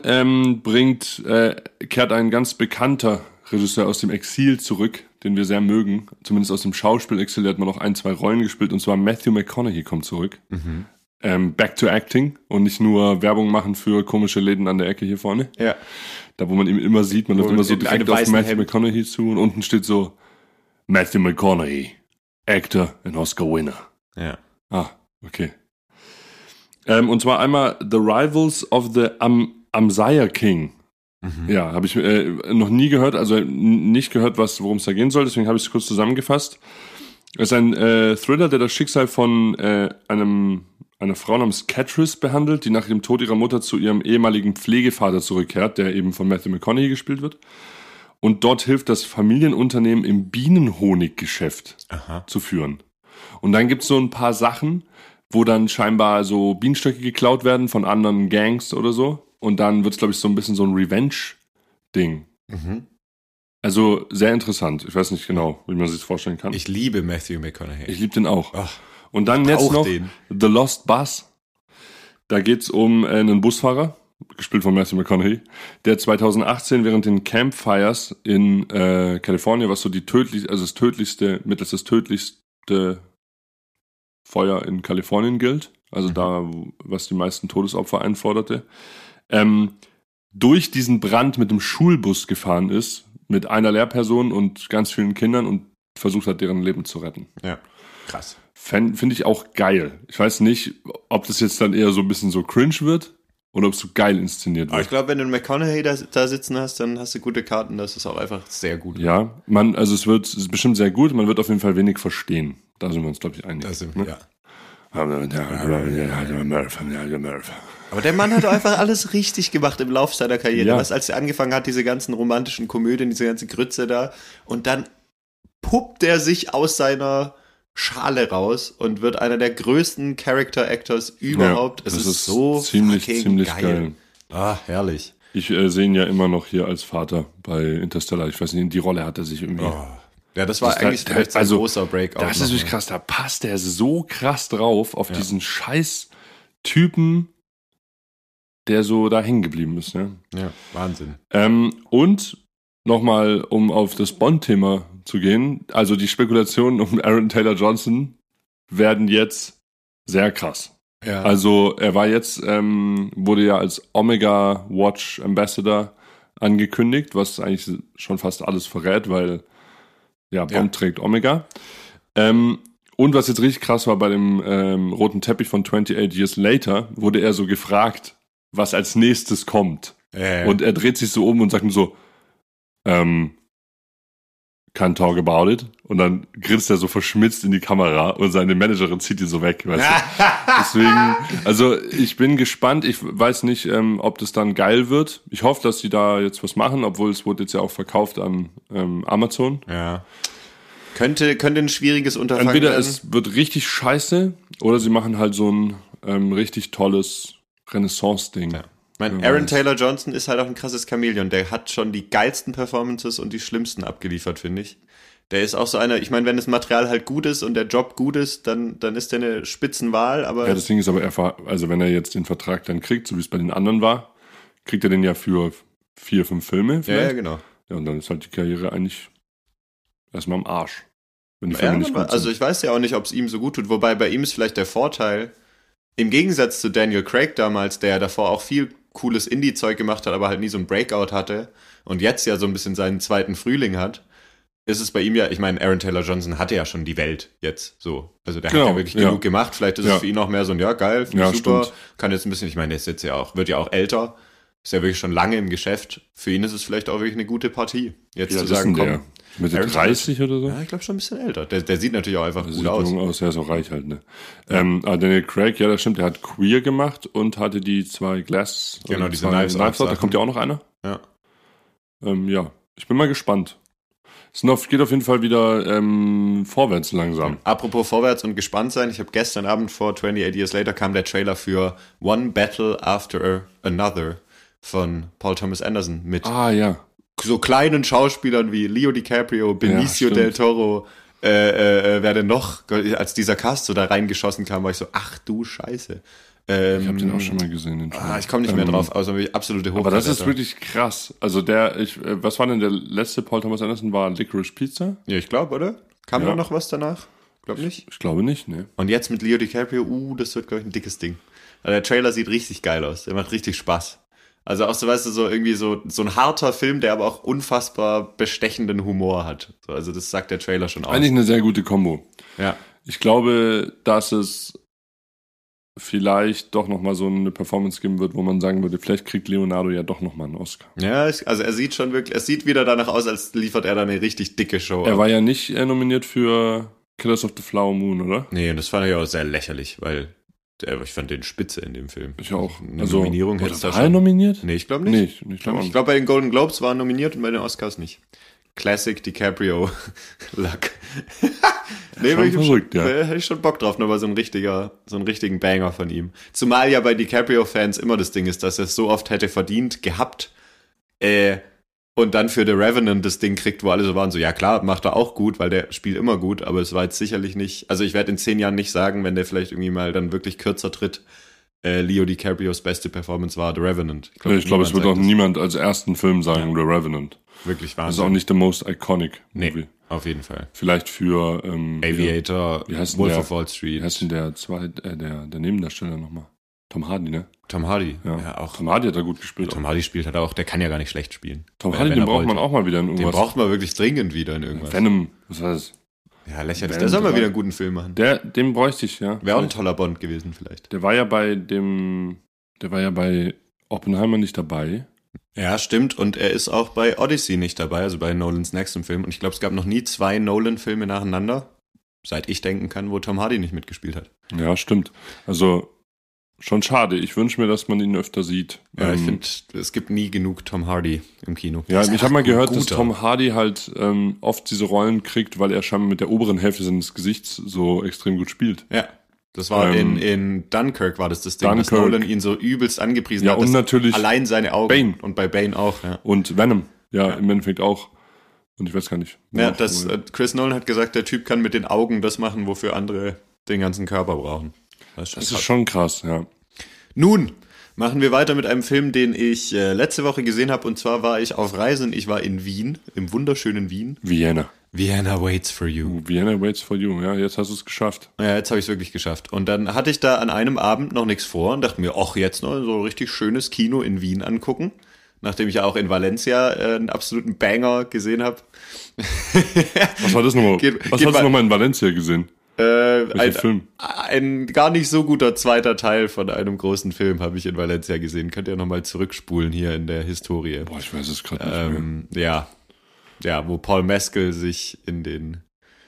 kehrt ein ganz bekannter Regisseur aus dem Exil zurück, den wir sehr mögen. Zumindest aus dem Schauspiel-Exil, der hat man noch 1-2 Rollen gespielt. Und zwar Matthew McConaughey kommt zurück. Back to Acting und nicht nur Werbung machen für komische Läden an der Ecke hier vorne. Ja. Da, wo man ihn immer sieht, man läuft immer so direkt auf Matthew McConaughey zu und unten steht so Matthew McConaughey, Actor and Oscar Winner. Ja. Ah, okay. Und zwar einmal The Rivals of the Amzire King. Ja, habe ich noch nie gehört, also nicht gehört, worum es da gehen soll, deswegen habe ich es kurz zusammengefasst. Es ist ein Thriller, der das Schicksal von einer Frau namens Catrice behandelt, die nach dem Tod ihrer Mutter zu ihrem ehemaligen Pflegevater zurückkehrt, der eben von Matthew McConaughey gespielt wird. Und dort hilft das Familienunternehmen im Bienenhoniggeschäft zu führen. Und dann gibt es so ein paar Sachen, wo dann scheinbar so Bienenstöcke geklaut werden von anderen Gangs oder so. Und dann wird es, glaube ich, so ein bisschen so ein Revenge-Ding. Also sehr interessant. Ich weiß nicht genau, wie man sich das vorstellen kann. Ich liebe Matthew McConaughey. Ich liebe den auch. Ach, und dann jetzt noch The Lost Bus. Da geht es um einen Busfahrer, gespielt von Matthew McConaughey, der 2018 während den Campfires in Kalifornien, was so das tödlichste Feuer in Kalifornien gilt, also da, was die meisten Todesopfer einforderte, durch diesen Brand mit dem Schulbus gefahren ist, mit einer Lehrperson und ganz vielen Kindern und versucht hat, deren Leben zu retten. Ja. Krass. Finde ich auch geil. Ich weiß nicht, ob das jetzt dann eher so ein bisschen so cringe wird oder ob es so geil inszeniert wird. Aber ich glaube, wenn du einen McConaughey da sitzen hast, dann hast du gute Karten. Das ist auch einfach sehr gut. Ja, es ist bestimmt sehr gut. Man wird auf jeden Fall wenig verstehen. Da sind wir uns, glaube ich, einig. Ja. Aber der Mann hat einfach alles richtig gemacht im Lauf seiner Karriere. Ja. Was, als er angefangen hat, diese ganzen romantischen Komödien, diese ganze Grütze da. Und dann puppt er sich aus seiner Schale raus und wird einer der größten Character Actors überhaupt. Ja, es ist so ziemlich geil. Ah, herrlich. Ich sehe ihn ja immer noch hier als Vater bei Interstellar. Ich weiß nicht, die Rolle hat er sich irgendwie... Oh. Ja, das war eigentlich vielleicht so ein großer Breakout. Das ist wirklich krass. Da passt er so krass drauf auf diesen scheiß Typen, der so da hängen geblieben ist. Ne? Ja, Wahnsinn. Und nochmal, um auf das Bond-Thema zu gehen, also die Spekulationen um Aaron Taylor Johnson werden jetzt sehr krass. Ja. Also er war jetzt, wurde ja als Omega Watch Ambassador angekündigt, was eigentlich schon fast alles verrät, weil Bond trägt Omega. Und was jetzt richtig krass war, bei dem roten Teppich von 28 Years Later wurde er so gefragt, was als nächstes kommt. Und er dreht sich so um und sagt nur so, can't talk about it. Und dann grinst er so verschmitzt in die Kamera und seine Managerin zieht ihn so weg. Weißt du? Deswegen, also ich bin gespannt. Ich weiß nicht, ob das dann geil wird. Ich hoffe, dass sie da jetzt was machen, obwohl es wurde jetzt ja auch verkauft an Amazon. Ja. Könnte ein schwieriges Unterfangen Entweder werden. Es wird richtig scheiße oder sie machen halt so ein richtig tolles Renaissance-Ding. Ja. Aaron Taylor Johnson ist halt auch ein krasses Chamäleon. Der hat schon die geilsten Performances und die schlimmsten abgeliefert, finde ich. Der ist auch so einer, ich meine, wenn das Material halt gut ist und der Job gut ist, dann ist der eine Spitzenwahl, aber... Ja, das Ding ist aber, also wenn er jetzt den Vertrag dann kriegt, so wie es bei den anderen war, kriegt er den ja für 4, 5 Filme vielleicht. Ja, genau. Ja, und dann ist halt die Karriere eigentlich erstmal am Arsch. Wenn die Filme nicht gut sind. Also ich weiß ja auch nicht, ob es ihm so gut tut, wobei bei ihm ist vielleicht der Vorteil, im Gegensatz zu Daniel Craig damals, der davor auch viel cooles Indie-Zeug gemacht hat, aber halt nie so ein Breakout hatte und jetzt ja so ein bisschen seinen zweiten Frühling hat, ist es bei ihm ja, ich meine, Aaron Taylor Johnson hatte ja schon die Welt jetzt so. Also der hat ja wirklich genug gemacht. Vielleicht ist es für ihn auch mehr so ein, geil, finde ich super. Stimmt. Kann jetzt ein bisschen, ich meine, der ist jetzt wird ja auch älter, ist ja wirklich schon lange im Geschäft. Für ihn ist es vielleicht auch wirklich eine gute Partie. Jetzt zu sagen, komm. Mitte 30 oder so? Ja, ich glaube schon ein bisschen älter. Der sieht natürlich auch einfach gut aus. Jung aus. Der ist auch reich halt, ne? Aber Daniel Craig, ja, das stimmt, der hat Queer gemacht und hatte die 2 Glass. Genau, diese Knives Out. Da kommt ja auch noch einer. Ja. Ja, ich bin mal gespannt. Es geht auf jeden Fall wieder vorwärts langsam. Apropos vorwärts und gespannt sein, ich habe gestern Abend vor 28 Years Later kam der Trailer für One Battle After Another von Paul Thomas Anderson mit so kleinen Schauspielern wie Leo DiCaprio, Benicio del Toro, wer denn noch, als dieser Cast so da reingeschossen kam, war ich so, ach du Scheiße. Ich habe den auch schon mal gesehen. Ich komme nicht mehr drauf, also absolute Hochkaräter. Aber das ist wirklich krass. Also was war denn der letzte Paul Thomas Anderson? War Licorice Pizza? Ja, ich glaube, oder? Kam da noch was danach? Glaub nicht? Ich glaube nicht, ne. Und jetzt mit Leo DiCaprio, das wird, glaube ich, ein dickes Ding. Also der Trailer sieht richtig geil aus. Der macht richtig Spaß. Also auch so, weißt du, so irgendwie so ein harter Film, der aber auch unfassbar bestechenden Humor hat. So, also das sagt der Trailer schon aus. Eigentlich eine sehr gute Kombo. Ja. Ich glaube, dass es vielleicht doch nochmal so eine Performance geben wird, wo man sagen würde, vielleicht kriegt Leonardo ja doch nochmal einen Oscar. Ja, also er sieht schon wirklich, es sieht wieder danach aus, als liefert er da eine richtig dicke Show. Er war ja nicht nominiert für Killers of the Flower Moon, oder? Nee, und das fand ich auch sehr lächerlich, weil ich fand den spitze in dem Film. Ich auch. Eine Nominierung hätte es da schon. War er nominiert? Nee, ich glaube nicht. Ich glaube, bei den Golden Globes war er nominiert und bei den Oscars nicht. Classic DiCaprio Luck. Nee, schon verrückt, ja. Hätte ich schon Bock drauf, nur war so einen richtigen Banger von ihm. Zumal ja bei DiCaprio-Fans immer das Ding ist, dass er es so oft hätte verdient gehabt, und dann für The Revenant das Ding kriegt, wo alle so waren, so, ja klar, macht er auch gut, weil der spielt immer gut, aber es war jetzt sicherlich nicht, also ich werde in 10 Jahren nicht sagen, wenn der vielleicht irgendwie mal dann wirklich kürzer tritt, Leo DiCaprios beste Performance war The Revenant. Ich glaube, es wird auch niemand als ersten Film sagen, The Revenant. Wirklich Wahnsinn. Das ist auch nicht the most iconic Movie. Nee, auf jeden Fall. Vielleicht für Aviator, Wolf of Wall Street. Wie heißt denn der Nebendarsteller nochmal? Tom Hardy, ne? Tom Hardy. Ja, auch. Tom Hardy hat da gut gespielt. Tom Hardy spielt hat auch, der kann ja gar nicht schlecht spielen. Tom Hardy, den braucht man auch mal wieder in irgendwas. Den braucht man wirklich dringend wieder in irgendwas. Venom, was heißt das? Ja, lächerlich. Der soll mal wieder einen guten Film machen. Den bräuchte ich, ja. Wäre auch ein toller Bond gewesen vielleicht. Der war ja bei Oppenheimer nicht dabei. Ja, stimmt. Und er ist auch bei Odyssey nicht dabei, also bei Nolans nächstem Film. Und ich glaube, es gab noch nie 2 Nolan-Filme nacheinander, seit ich denken kann, wo Tom Hardy nicht mitgespielt hat. Ja, stimmt. Also schon schade. Ich wünsche mir, dass man ihn öfter sieht. Ja, ich finde, es gibt nie genug Tom Hardy im Kino. Ja, ich habe mal gehört, dass Tom Hardy halt oft diese Rollen kriegt, weil er scheinbar mit der oberen Hälfte seines Gesichts so extrem gut spielt. Ja, das war in Dunkirk war das Ding, dass Nolan ihn so übelst angepriesen hat. Ja, und natürlich allein seine Augen. Bane. Und bei Bane auch, ja. Und Venom, ja, im Endeffekt auch. Und ich weiß gar nicht. Ja, Chris Nolan hat gesagt, der Typ kann mit den Augen das machen, wofür andere den ganzen Körper brauchen. Das ist schon krass, ja. Nun machen wir weiter mit einem Film, den ich letzte Woche gesehen habe. Und zwar war ich auf Reisen. Ich war in Wien, im wunderschönen Wien. Vienna waits for you. Vienna waits for you, ja, jetzt hast du es geschafft. Ja, jetzt habe ich es wirklich geschafft. Und dann hatte ich da an einem Abend noch nichts vor und dachte mir, ach, jetzt noch so ein richtig schönes Kino in Wien angucken. Nachdem ich ja auch in Valencia einen absoluten Banger gesehen habe. Was war das nochmal? Was hast du nochmal in Valencia gesehen? Film? Ein gar nicht so guter zweiter Teil von einem großen Film habe ich in Valencia gesehen. Könnt ihr nochmal zurückspulen hier in der Historie. Boah, ich weiß es gerade nicht mehr. Ja, wo Paul Mescal sich in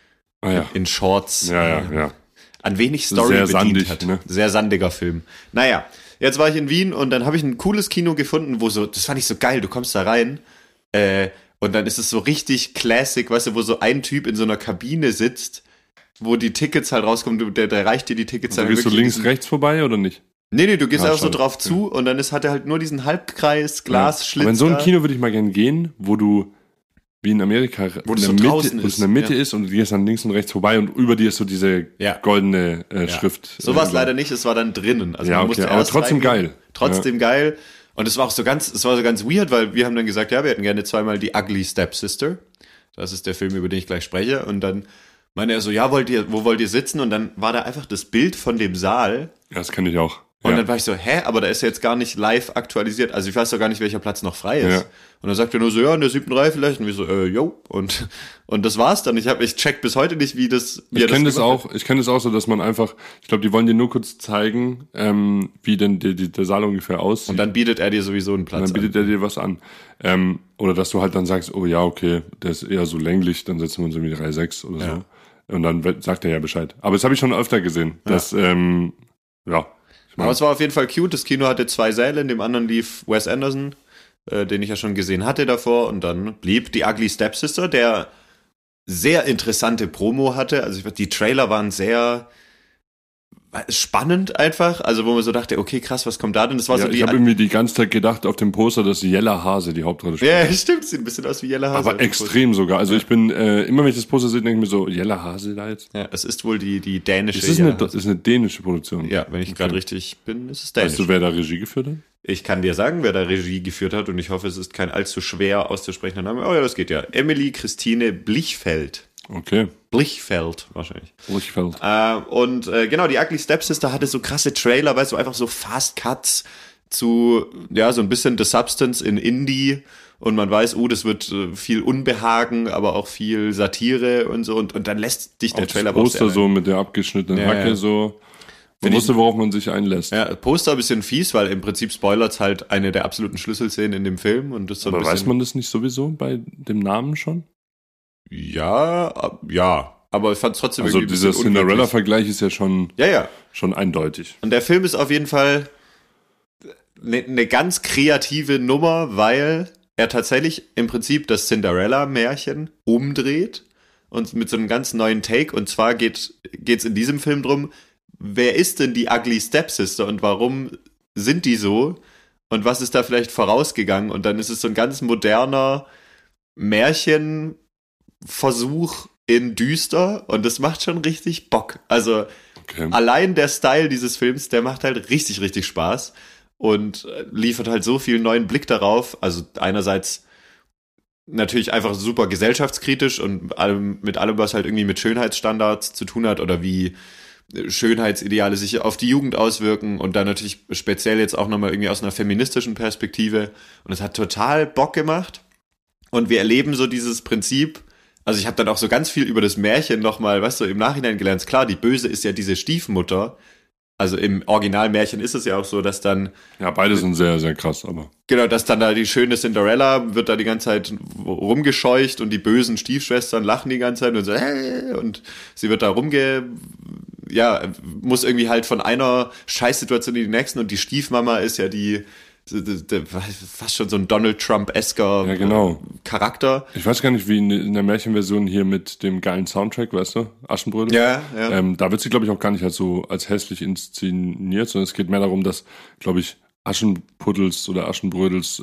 Shorts ja. an wenig Story sehr bedient sandig, hat. Ne? Sehr sandiger Film. Naja, jetzt war ich in Wien und dann habe ich ein cooles Kino gefunden, das fand ich so geil, du kommst da rein und dann ist es so richtig Classic, weißt du, wo so ein Typ in so einer Kabine sitzt, wo die Tickets halt rauskommen, der reicht dir die Tickets dann wirklich. Gehst du links, rechts vorbei oder nicht? Nee, du gehst einfach so drauf zu und dann hat er halt nur diesen Halbkreis, Glasschlitz. Aber in so ein Kino würde ich mal gerne gehen, wo du, wie in Amerika, wo es in der Mitte ist und du gehst dann links und rechts vorbei und über dir ist so diese goldene Schrift. So war es leider nicht, es war dann drinnen. Also man musste aber trotzdem geil. Trotzdem geil. Und es war so ganz weird, weil wir haben dann gesagt, ja, wir hätten gerne zweimal die Ugly Stepsister. Das ist der Film, über den ich gleich spreche. Und dann meinte er so, ja, wo wollt ihr sitzen? Und dann war da einfach das Bild von dem Saal. Ja, das kenne ich auch. Und dann war ich so, aber da ist ja jetzt gar nicht live aktualisiert. Also ich weiß doch gar nicht, welcher Platz noch frei ist. Ja. Und dann sagt er nur so, ja, in der 7. Reihe vielleicht. Und wir so, jo. Und das war's dann. Ich check bis heute nicht, wie das Ich kenne das auch so, dass man einfach, ich glaube, die wollen dir nur kurz zeigen, wie denn der Saal ungefähr aussieht. Und dann bietet er dir sowieso einen Platz an. Und dann bietet er dir was an. Oder dass du halt dann sagst, oh ja, okay, der ist eher so länglich, dann setzen wir uns irgendwie Reihe 6 oder so. Und dann sagt er ja Bescheid. Aber das habe ich schon öfter gesehen. Dass, Aber es war auf jeden Fall cute. Das Kino hatte 2 Säle, in dem anderen lief Wes Anderson, den ich ja schon gesehen hatte davor. Und dann blieb die Ugly Stepsister, der sehr interessante Promo hatte. Also die Trailer waren sehr spannend einfach. Also wo man so dachte, okay, krass, was kommt da denn? Das war so ich habe irgendwie die ganze Zeit gedacht auf dem Poster, dass Jella Hase die Hauptrolle spielt. Ja, stimmt. Sieht ein bisschen aus wie Jella Hase. Aber extrem sogar. Also ich bin, immer wenn ich das Poster sehe, denke ich mir so, Jella Hase da jetzt? Ja, es ist wohl die dänische. Das ist eine dänische Produktion. Ja, wenn ich gerade richtig bin, ist es dänisch. Weißt du, wer da Regie geführt hat? Ich kann dir sagen, wer da Regie geführt hat und ich hoffe, es ist kein allzu schwer auszusprechender Name. Oh ja, das geht ja. Emily Christine Blichfeld. Okay. Blichfeld wahrscheinlich. Blichfeld. Genau, die Ugly Stepsister hatte so krasse Trailer, weißt du, einfach so Fast Cuts zu, so ein bisschen The Substance in Indie und man weiß, das wird viel Unbehagen, aber auch viel Satire und so und dann lässt dich der auch Trailer das Poster so mit der abgeschnittenen Hacke so. Man wusste, worauf man sich einlässt. Ja, Poster ein bisschen fies, weil im Prinzip spoilert's halt eine der absoluten Schlüsselszenen in dem Film und das so ein aber bisschen. Weiß man das nicht sowieso bei dem Namen schon? Ja, aber ich fand es trotzdem irgendwie dieser Cinderella-Vergleich ist ja schon eindeutig. Und der Film ist auf jeden Fall eine ganz kreative Nummer, weil er tatsächlich im Prinzip das Cinderella-Märchen umdreht und mit so einem ganz neuen Take. Und zwar geht's in diesem Film drum, wer ist denn die Ugly Stepsister und warum sind die so? Und was ist da vielleicht vorausgegangen? Und dann ist es so ein ganz moderner Märchenversuch in düster und das macht schon richtig Bock. Also allein der Style dieses Films, der macht halt richtig, richtig Spaß und liefert halt so viel neuen Blick darauf. Also einerseits natürlich einfach super gesellschaftskritisch und mit allem, was halt irgendwie mit Schönheitsstandards zu tun hat oder wie Schönheitsideale sich auf die Jugend auswirken und dann natürlich speziell jetzt auch nochmal irgendwie aus einer feministischen Perspektive. Und es hat total Bock gemacht. Und wir erleben so dieses Prinzip, Also ich habe dann auch so ganz viel über das Märchen nochmal, weißt du, im Nachhinein gelernt. Klar, die Böse ist ja diese Stiefmutter. Also im Originalmärchen ist es ja auch so, dass dann... Ja, beide sind sehr, sehr krass, aber... Genau, dass dann da die schöne Cinderella wird da die ganze Zeit rumgescheucht und die bösen Stiefschwestern lachen die ganze Zeit und so, und sie wird da muss irgendwie halt von einer Scheißsituation in die nächsten und die Stiefmama ist ja die fast schon so ein Donald Trump-esker Charakter. Ich weiß gar nicht, wie in der Märchenversion hier mit dem geilen Soundtrack, weißt du, Aschenbrödel. Ja. Da wird sie, glaube ich, auch gar nicht als hässlich inszeniert, sondern es geht mehr darum, dass, glaube ich, Aschenpuddels oder Aschenbrödels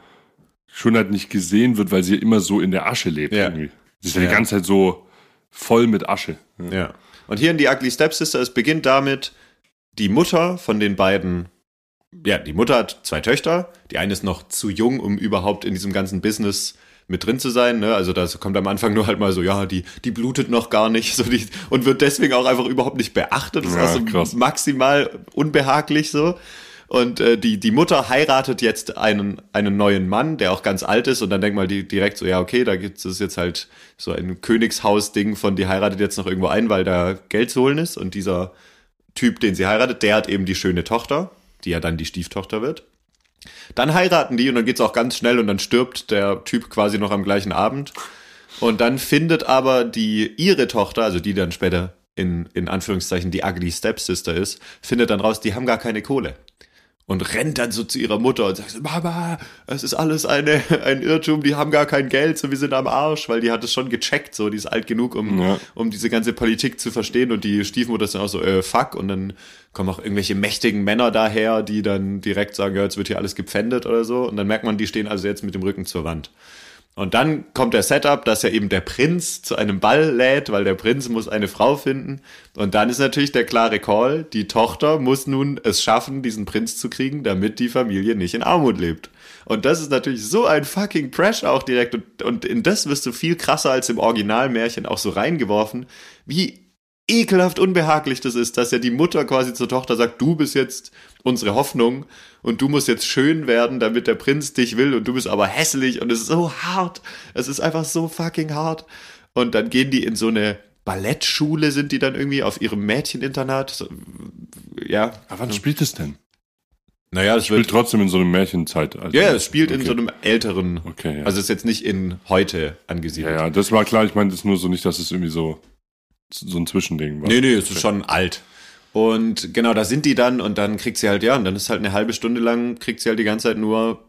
Schönheit nicht gesehen wird, weil sie immer so in der Asche lebt irgendwie. Sie ist ja die ganze Zeit so voll mit Asche. Ja. Und hier in die Ugly Stepsister, es beginnt damit, die Mutter von den beiden... Ja, die Mutter hat 2 Töchter. Die eine ist noch zu jung, um überhaupt in diesem ganzen Business mit drin zu sein. Ne? Also das kommt am Anfang nur halt mal so, ja, die blutet noch gar nicht. So und wird deswegen auch einfach überhaupt nicht beachtet. Das ist auch so krass. Maximal unbehaglich so. Und die Mutter heiratet jetzt einen neuen Mann, der auch ganz alt ist. Und dann denkt mal direkt so, ja, okay, da gibt es jetzt halt so ein Königshaus-Ding von, die heiratet jetzt noch irgendwo ein, weil da Geld zu holen ist. Und dieser Typ, den sie heiratet, der hat eben die schöne Tochter, die ja dann die Stieftochter wird. Dann heiraten die und dann geht's auch ganz schnell und dann stirbt der Typ quasi noch am gleichen Abend. Und dann findet aber ihre Tochter, also die dann später in Anführungszeichen die Ugly Stepsister ist, findet dann raus, die haben gar keine Kohle. Und rennt dann so zu ihrer Mutter und sagt so, Mama, es ist alles ein Irrtum, die haben gar kein Geld, so wir sind am Arsch, weil die hat es schon gecheckt, so die ist alt genug, um diese ganze Politik zu verstehen und die Stiefmutter ist dann auch so, fuck, und dann kommen auch irgendwelche mächtigen Männer daher, die dann direkt sagen, ja, jetzt wird hier alles gepfändet oder so und dann merkt man, die stehen also jetzt mit dem Rücken zur Wand. Und dann kommt der Setup, dass ja eben der Prinz zu einem Ball lädt, weil der Prinz muss eine Frau finden. Und dann ist natürlich der klare Call, die Tochter muss nun es schaffen, diesen Prinz zu kriegen, damit die Familie nicht in Armut lebt. Und das ist natürlich so ein fucking Pressure auch direkt. Und in das wirst du viel krasser als im Originalmärchen auch so reingeworfen, wie ekelhaft unbehaglich das ist, dass ja die Mutter quasi zur Tochter sagt, du bist jetzt unsere Hoffnung und du musst jetzt schön werden, damit der Prinz dich will und du bist aber hässlich und es ist so hart. Es ist einfach so fucking hart. Und dann gehen die in so eine Ballettschule, sind die dann irgendwie auf ihrem Mädcheninternat. So, ja. Aber wann spielt es denn? Naja, es spielt trotzdem in so einem Märchenzeit. Ja, es spielt in so einem älteren, also es ist jetzt nicht in heute angesiedelt. Ja, das war klar, ich meine, das ist nur so nicht, dass es irgendwie so ein Zwischending war. Nee, es ist schon alt. Und genau, da sind die dann und dann kriegt sie halt, und dann ist halt eine halbe Stunde lang, kriegt sie halt die ganze Zeit nur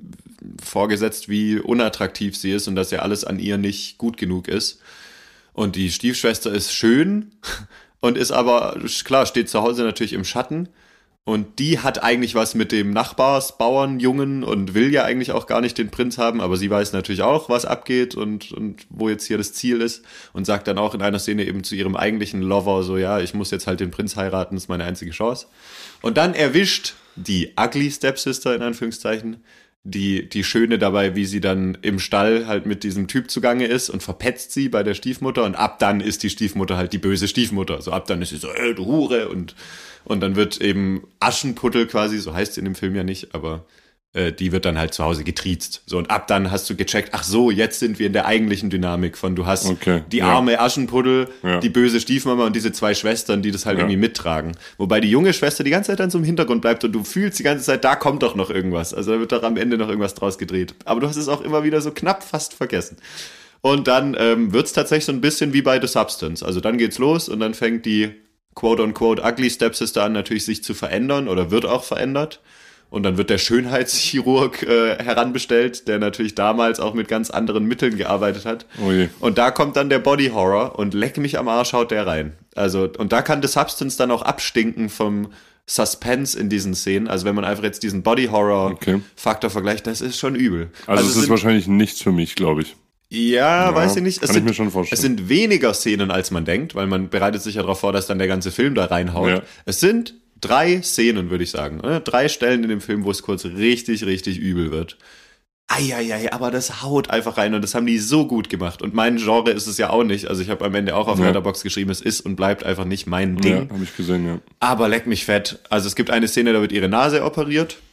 vorgesetzt, wie unattraktiv sie ist und dass ja alles an ihr nicht gut genug ist. Und die Stiefschwester ist schön und ist aber, klar, steht zu Hause natürlich im Schatten. Und die hat eigentlich was mit dem Nachbarsbauernjungen und will ja eigentlich auch gar nicht den Prinz haben, aber sie weiß natürlich auch, was abgeht und wo jetzt hier das Ziel ist und sagt dann auch in einer Szene eben zu ihrem eigentlichen Lover so, ja, ich muss jetzt halt den Prinz heiraten, das ist meine einzige Chance. Und dann erwischt die Ugly Stepsister in Anführungszeichen die Schöne dabei, wie sie dann im Stall halt mit diesem Typ zugange ist und verpetzt sie bei der Stiefmutter und ab dann ist die Stiefmutter halt die böse Stiefmutter. So ab dann ist sie so, du Hure und dann wird eben Aschenputtel quasi, so heißt sie in dem Film ja nicht, aber die wird dann halt zu Hause getriezt. So und ab dann hast du gecheckt, ach so, jetzt sind wir in der eigentlichen Dynamik von du hast die arme Aschenputtel, die böse Stiefmama und diese 2 Schwestern, die das halt irgendwie mittragen. Wobei die junge Schwester die ganze Zeit dann so im Hintergrund bleibt und du fühlst die ganze Zeit, da kommt doch noch irgendwas. Also da wird doch am Ende noch irgendwas draus gedreht. Aber du hast es auch immer wieder so knapp fast vergessen. Und dann wird's tatsächlich so ein bisschen wie bei The Substance. Also dann geht's los und dann fängt die quote-unquote Ugly Stepsister an natürlich sich zu verändern oder wird auch verändert. Und dann wird der Schönheitschirurg heranbestellt, der natürlich damals auch mit ganz anderen Mitteln gearbeitet hat. Oh je. Und da kommt dann der Body Horror und leck mich am Arsch, haut der rein. Also, und da kann The Substance dann auch abstinken vom Suspense in diesen Szenen. Also wenn man einfach jetzt diesen Body Horror Faktor vergleicht, das ist schon übel. Also es ist wahrscheinlich nichts für mich, glaube ich. Ja, weiß ich nicht. Kann ich mir schon vorstellen. Es sind weniger Szenen, als man denkt, weil man bereitet sich ja darauf vor, dass dann der ganze Film da reinhaut. Ja. Es sind 3 Szenen, würde ich sagen. 3 Stellen in dem Film, wo es kurz richtig, richtig übel wird. Eieiei, aber das haut einfach rein und das haben die so gut gemacht. Und mein Genre ist es ja auch nicht. Also ich habe am Ende auch auf Letterboxd geschrieben, es ist und bleibt einfach nicht mein Ding. Ja, habe ich gesehen, ja. Aber leck mich fett. Also es gibt eine Szene, da wird ihre Nase operiert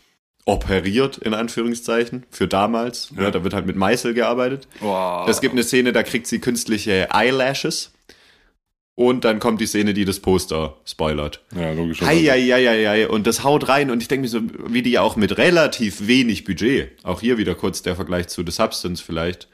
operiert, in Anführungszeichen, für damals. Ja, da wird halt mit Meißel gearbeitet. Wow. Es gibt eine Szene, da kriegt sie künstliche Eyelashes. Und dann kommt die Szene, die das Poster spoilert. Ja, logisch. Hei. Und das haut rein. Und ich denke mir so, wie die auch mit relativ wenig Budget, auch hier wieder kurz der Vergleich zu The Substance vielleicht,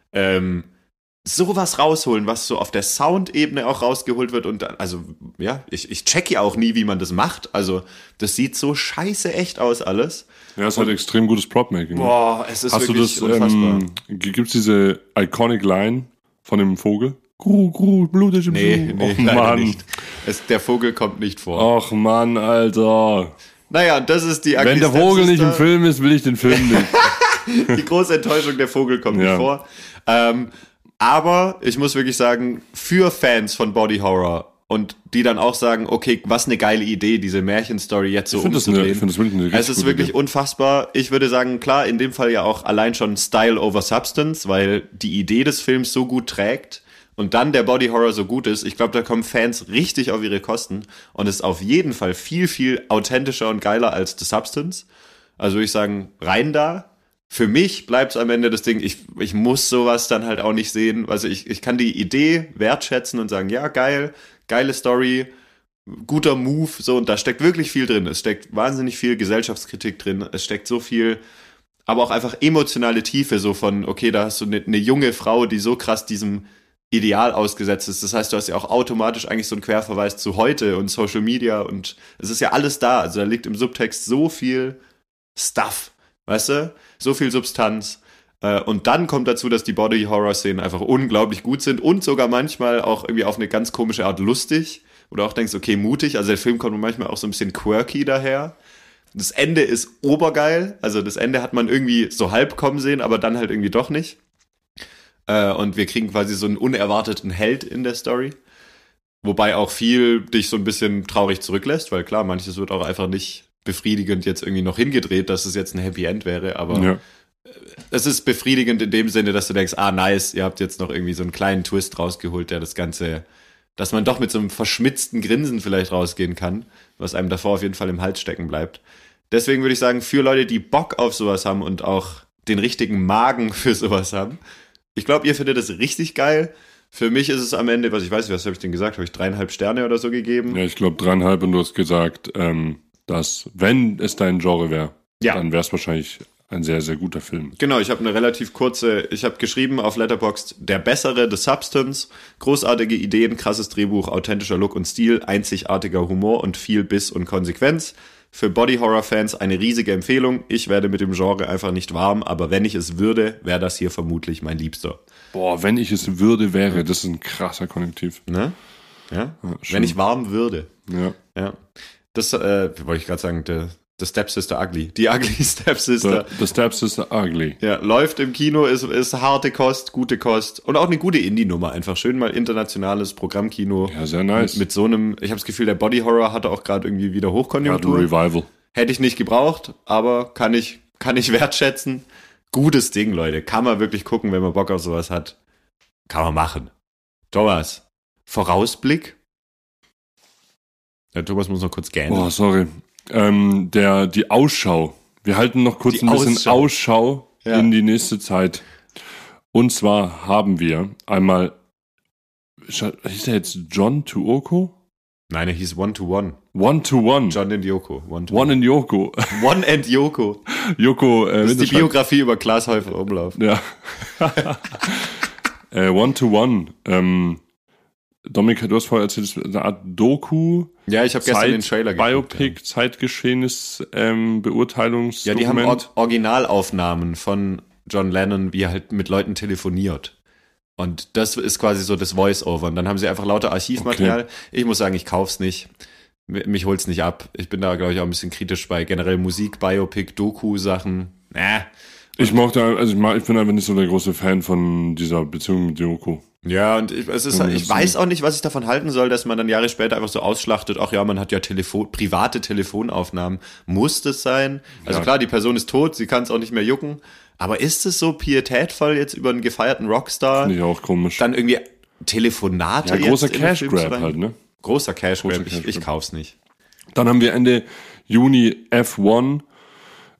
sowas rausholen, was so auf der Soundebene auch rausgeholt wird. Und also, ja, ich check ja auch nie, wie man das macht. Also, das sieht so scheiße echt aus alles. Ja, es ist halt extrem gutes Prop-Making. Boah, es ist Hast wirklich du das, unfassbar. Gibt's diese iconic Line von dem Vogel? Gru, blutig im Nee, leider nicht. Der Vogel kommt nicht vor. Ach Mann, Alter. Naja, das ist die Ugly Wenn der Vogel nicht im Film ist, will ich den Film nicht. Die große Enttäuschung, der Vogel kommt nicht vor. Aber ich muss wirklich sagen, für Fans von Body Horror und die dann auch sagen, okay, was eine geile Idee, diese Märchenstory jetzt so umzudrehen. Ich finde das wirklich eine Es ist wirklich Idee. Unfassbar. Ich würde sagen, klar, in dem Fall ja auch allein schon Style over Substance, weil die Idee des Films so gut trägt und dann der Body Horror so gut ist. Ich glaube, da kommen Fans richtig auf ihre Kosten und ist auf jeden Fall viel, viel authentischer und geiler als The Substance. Also würde ich sagen, rein da. Für mich bleibt es am Ende das Ding, ich muss sowas dann halt auch nicht sehen. Also ich kann die Idee wertschätzen und sagen, ja, geile Story, guter Move, so, und da steckt wirklich viel drin. Es steckt wahnsinnig viel Gesellschaftskritik drin, es steckt so viel, aber auch einfach emotionale Tiefe, so von, okay, da hast du eine junge Frau, die so krass diesem Ideal ausgesetzt ist. Das heißt, du hast ja auch automatisch eigentlich so einen Querverweis zu heute und Social Media und es ist ja alles da. Also da liegt im Subtext so viel Stuff, weißt du? So viel Substanz. Und dann kommt dazu, dass die Body-Horror-Szenen einfach unglaublich gut sind und sogar manchmal auch irgendwie auf eine ganz komische Art lustig. Oder auch denkst, okay, mutig. Also der Film kommt manchmal auch so ein bisschen quirky daher. Das Ende ist obergeil. Also das Ende hat man irgendwie so halb kommen sehen, aber dann halt irgendwie doch nicht. Und wir kriegen quasi so einen unerwarteten Held in der Story. Wobei auch viel dich so ein bisschen traurig zurücklässt, weil klar, manches wird auch einfach nicht befriedigend jetzt irgendwie noch hingedreht, dass es jetzt ein Happy End wäre, aber es ist befriedigend in dem Sinne, dass du denkst, nice, ihr habt jetzt noch irgendwie so einen kleinen Twist rausgeholt, der das Ganze, dass man doch mit so einem verschmitzten Grinsen vielleicht rausgehen kann, was einem davor auf jeden Fall im Hals stecken bleibt. Deswegen würde ich sagen, für Leute, die Bock auf sowas haben und auch den richtigen Magen für sowas haben, ich glaube, ihr findet das richtig geil. Für mich ist es am Ende, was habe ich denn gesagt? Habe ich 3,5 Sterne oder so gegeben? Ja, ich glaube 3,5 und du hast gesagt, dass, wenn es dein Genre wäre, dann wäre es wahrscheinlich ein sehr, sehr guter Film. Genau, ich habe eine relativ kurze, ich habe geschrieben auf Letterboxd, der bessere The Substance, großartige Ideen, krasses Drehbuch, authentischer Look und Stil, einzigartiger Humor und viel Biss und Konsequenz. Für Body-Horror-Fans eine riesige Empfehlung. Ich werde mit dem Genre einfach nicht warm, aber wenn ich es würde, wäre das hier vermutlich mein Liebster. Boah, wenn ich es würde, wäre, das ist ein krasser Konjunktiv. Ne? Ja? Wenn ich warm würde. Ja. Das wollte ich gerade sagen, The Stepsister Ugly. Die Ugly Stepsister. The Stepsister Ugly. Ja, läuft im Kino, ist harte Kost, gute Kost. Und auch eine gute Indie-Nummer. Einfach schön mal internationales Programmkino. Ja, sehr nice. Mit so einem, ich habe das Gefühl, der Body Horror hatte auch gerade irgendwie wieder Hochkonjunktur. Ja, Revival. Hätte ich nicht gebraucht, aber kann ich wertschätzen. Gutes Ding, Leute. Kann man wirklich gucken, wenn man Bock auf sowas hat. Kann man machen. Thomas, Vorausblick? Der Thomas muss noch kurz gähnen. Oh, sorry. Die Ausschau. Wir halten noch kurz ein bisschen Ausschau in die nächste Zeit. Und zwar haben wir einmal, hieß der jetzt John to Oko? Nein, er hieß One to One. One to One. John and Yoko. One and Yoko. One and Yoko. Yoko. Das ist die Biografie über Klaas Häufer Umlauf. Ja. One to One. Dominik, du hast vorher erzählt, es ist eine Art Doku. Ja, ich habe gestern den Trailer geguckt. Biopic, Zeitgeschehnis, Beurteilungsdokument. Ja, die haben Originalaufnahmen von John Lennon, wie er halt mit Leuten telefoniert. Und das ist quasi so das Voice-Over. Und dann haben sie einfach lauter Archivmaterial. Okay. Ich muss sagen, ich kauf's nicht. Mich holt's nicht ab. Ich bin da, glaube ich, auch ein bisschen kritisch bei generell Musik, Biopic, Doku-Sachen. Ich bin einfach nicht so der große Fan von dieser Beziehung mit Yoko. Ja, und ich weiß auch nicht, was ich davon halten soll, dass man dann Jahre später einfach so ausschlachtet, ach ja, man hat ja private Telefonaufnahmen. Muss das sein? Also klar, die Person ist tot, sie kann es auch nicht mehr jucken. Aber ist es so pietätvoll jetzt über einen gefeierten Rockstar? Finde ich auch komisch. Dann irgendwie Telefonate. Ja, großer Cash Grab halt, ne? Großer Cash Grab, ich kauf's nicht. Dann haben wir Ende Juni F1.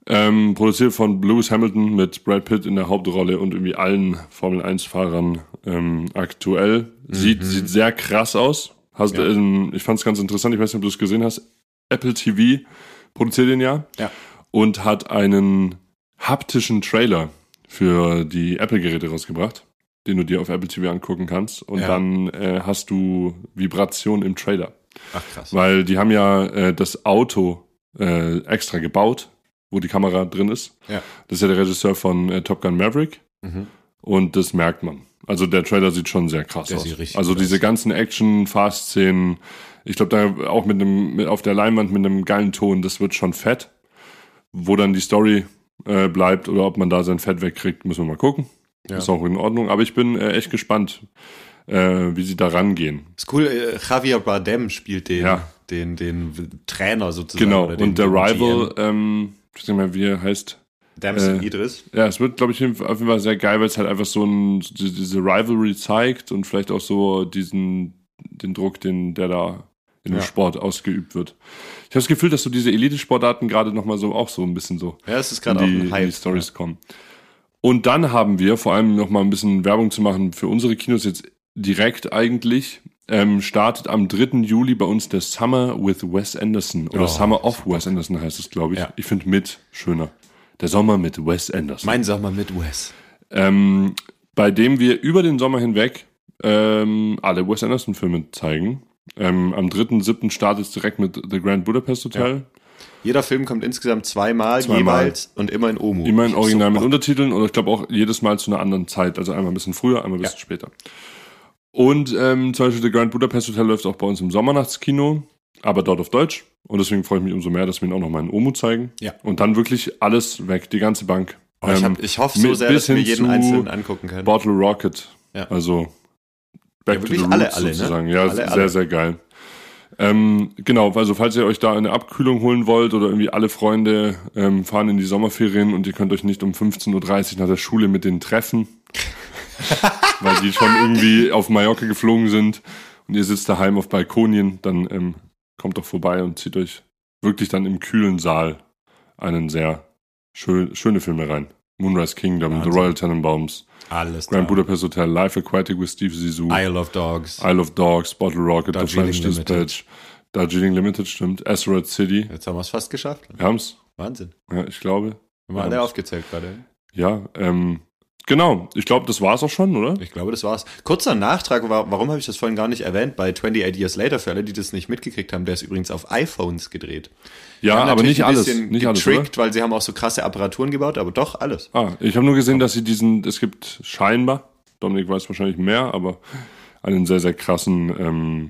Produziert von Lewis Hamilton mit Brad Pitt in der Hauptrolle und irgendwie allen Formel-1-Fahrern aktuell. Sieht sehr krass aus. Ich fand es ganz interessant, ich weiß nicht, ob du es gesehen hast. Apple TV produziert den ja. Und hat einen haptischen Trailer für die Apple-Geräte rausgebracht, den du dir auf Apple TV angucken kannst. Und dann hast du Vibration im Trailer. Ach krass. Weil die haben ja das Auto extra gebaut, wo die Kamera drin ist. Ja. Das ist ja der Regisseur von Top Gun Maverick. Und das merkt man. Also der Trailer sieht schon sehr krass aus. Also diese ganzen Action-Fast-Szenen, ich glaube da auch auf der Leinwand mit einem geilen Ton, das wird schon fett. Wo dann die Story bleibt oder ob man da sein Fett wegkriegt, müssen wir mal gucken. Ja. Ist auch in Ordnung. Aber ich bin echt gespannt, wie sie da rangehen. Ist cool, Javier Bardem spielt den Trainer sozusagen. Genau, oder und der Rival, ich weiß nicht mehr, wie er heißt. Damson Idris. Ja, es wird, glaube ich, auf jeden Fall sehr geil, weil es halt einfach so diese Rivalry zeigt und vielleicht auch so den Druck, der da in dem Sport ausgeübt wird. Ich habe das Gefühl, dass so diese Elite-Sportarten gerade nochmal so auch so ein bisschen so es ist gerade auch ein Hype, in die Storys kommen. Und dann haben wir, vor allem nochmal ein bisschen Werbung zu machen für unsere Kinos jetzt direkt eigentlich, startet am 3. Juli bei uns der Summer with Wes Anderson. Oder Summer of Wes Anderson heißt es, glaube ich. Ja. Ich finde mit schöner. Der Sommer mit Wes Anderson. Mein Sommer mit Wes. Bei dem wir über den Sommer hinweg alle Wes Anderson-Filme zeigen. Am 3.7. startet es direkt mit The Grand Budapest Hotel. Ja. Jeder Film kommt insgesamt zweimal jeweils und immer in OMU. Immer in Original mit Untertiteln und ich glaube auch jedes Mal zu einer anderen Zeit. Also einmal ein bisschen früher, einmal ein bisschen später. Und zum Beispiel The Grand Budapest Hotel läuft auch bei uns im Sommernachtskino, aber dort auf Deutsch. Und deswegen freue ich mich umso mehr, dass wir ihn auch nochmal in OMU zeigen. Ja. Und dann wirklich alles weg, die ganze Bank. Ich hoffe so sehr, dass wir jeden einzelnen angucken können. Bottle Rocket. Ja. Also Back to the Roots sozusagen. Ne? Ja, sehr, sehr geil. Genau, also falls ihr euch da eine Abkühlung holen wollt oder irgendwie alle Freunde fahren in die Sommerferien und ihr könnt euch nicht um 15.30 Uhr nach der Schule mit denen treffen, weil die schon irgendwie auf Mallorca geflogen sind und ihr sitzt daheim auf Balkonien, dann kommt doch vorbei und zieht euch wirklich dann im kühlen Saal einen sehr schöne Filme rein. Moonrise Kingdom, Wahnsinn. The Royal Tenenbaums, alles Grand Budapest Hotel, Life Aquatic with Steve Zissou, Isle of Dogs, Bottle Rocket, The French Dispatch, Darjeeling Limited, stimmt, Asteroid City. Jetzt haben wir es fast geschafft. Wir haben es. Wahnsinn. Ja, ich glaube. Haben wir alle aufgezählt gerade. Ja, genau. Ich glaube, das war's auch schon, oder? Ich glaube, das war's. Kurzer Nachtrag, warum habe ich das vorhin gar nicht erwähnt? Bei 28 Years Later, für alle, die das nicht mitgekriegt haben, der ist übrigens auf iPhones gedreht. Ja, aber nicht alles. Nicht alles, getrickt, weil sie haben auch so krasse Apparaturen gebaut, aber doch alles. Ich habe nur gesehen, dass sie es gibt scheinbar, Dominik weiß wahrscheinlich mehr, aber einen sehr, sehr krassen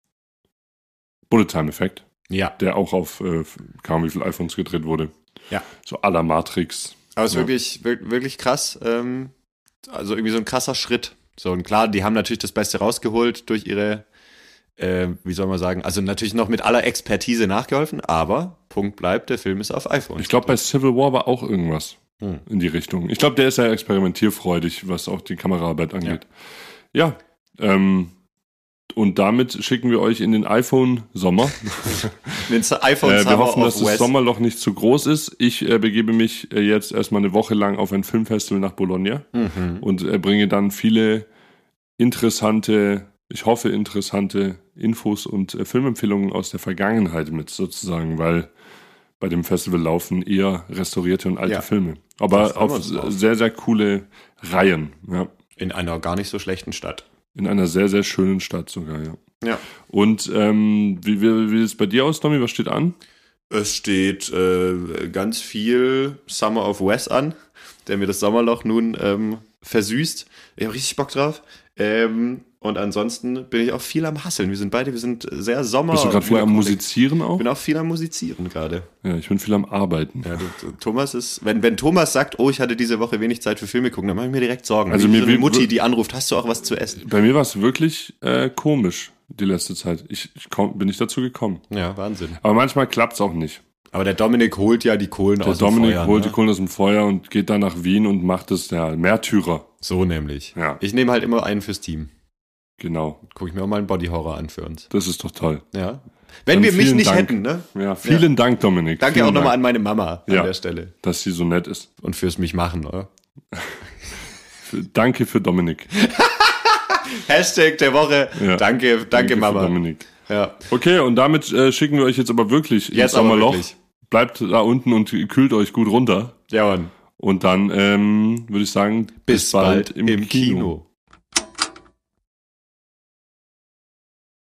Bullet-Time-Effekt. Ja. Der auch auf kaum wie viele iPhones gedreht wurde. Ja. So à la Matrix. Aber es ist wirklich krass. Also irgendwie so ein krasser Schritt. So, und klar, die haben natürlich das Beste rausgeholt durch ihre, wie soll man sagen, also natürlich noch mit aller Expertise nachgeholfen, aber Punkt bleibt, der Film ist auf iPhone. Ich glaube, bei Civil War war auch irgendwas in die Richtung. Ich glaube, der ist ja experimentierfreudig, was auch die Kameraarbeit angeht. Ja, und damit schicken wir euch in den iPhone-Sommer. Wir hoffen, dass das Sommerloch nicht zu groß ist. Ich begebe mich jetzt erstmal eine Woche lang auf ein Filmfestival nach Bologna und bringe dann viele interessante Infos und Filmempfehlungen aus der Vergangenheit mit sozusagen, weil bei dem Festival laufen eher restaurierte und alte Filme. Aber auf sehr, sehr coole Reihen. Ja. In einer gar nicht so schlechten Stadt. In einer sehr, sehr schönen Stadt sogar, ja. Und wie sieht es bei dir aus, Tommy? Was steht an? Es steht ganz viel Summer of Wes an, der mir das Sommerloch nun versüßt. Ich habe richtig Bock drauf. Und ansonsten bin ich auch viel am Hasseln. Wir sind sehr Sommer. Bist du gerade viel am Musizieren auch? Ich bin auch viel am Musizieren gerade. Ja, ich bin viel am Arbeiten. Ja, Thomas ist, wenn Thomas sagt, ich hatte diese Woche wenig Zeit für Filme gucken, dann mache ich mir direkt Sorgen. Also mir so eine Mutti, die anruft, hast du auch was zu essen? Bei mir war es wirklich komisch die letzte Zeit. Bin nicht dazu gekommen. Ja, Wahnsinn. Aber manchmal klappt es auch nicht. Aber der Dominik holt ja die Kohlen aus dem Feuer. Der Dominik holt die Kohlen aus dem Feuer und geht dann nach Wien und macht es, Märtyrer. So nämlich. Ja. Ich nehme halt immer einen fürs Team. Genau. Gucke ich mir auch mal einen Body-Horror an für uns. Das ist doch toll. Ja. Wenn wir mich nicht hätten, ne? Ja, vielen Dank, Dominik. Danke auch nochmal an meine Mama an der Stelle. Dass sie so nett ist. Und fürs mich machen, oder? Danke für Dominik. Hashtag der Woche. Ja. Danke Mama. Für Dominik. Ja. Okay, und damit schicken wir euch jetzt aber wirklich ins Sommerloch. Bleibt da unten und kühlt euch gut runter. Ja, Mann. Und dann würde ich sagen, bis bald im Kino.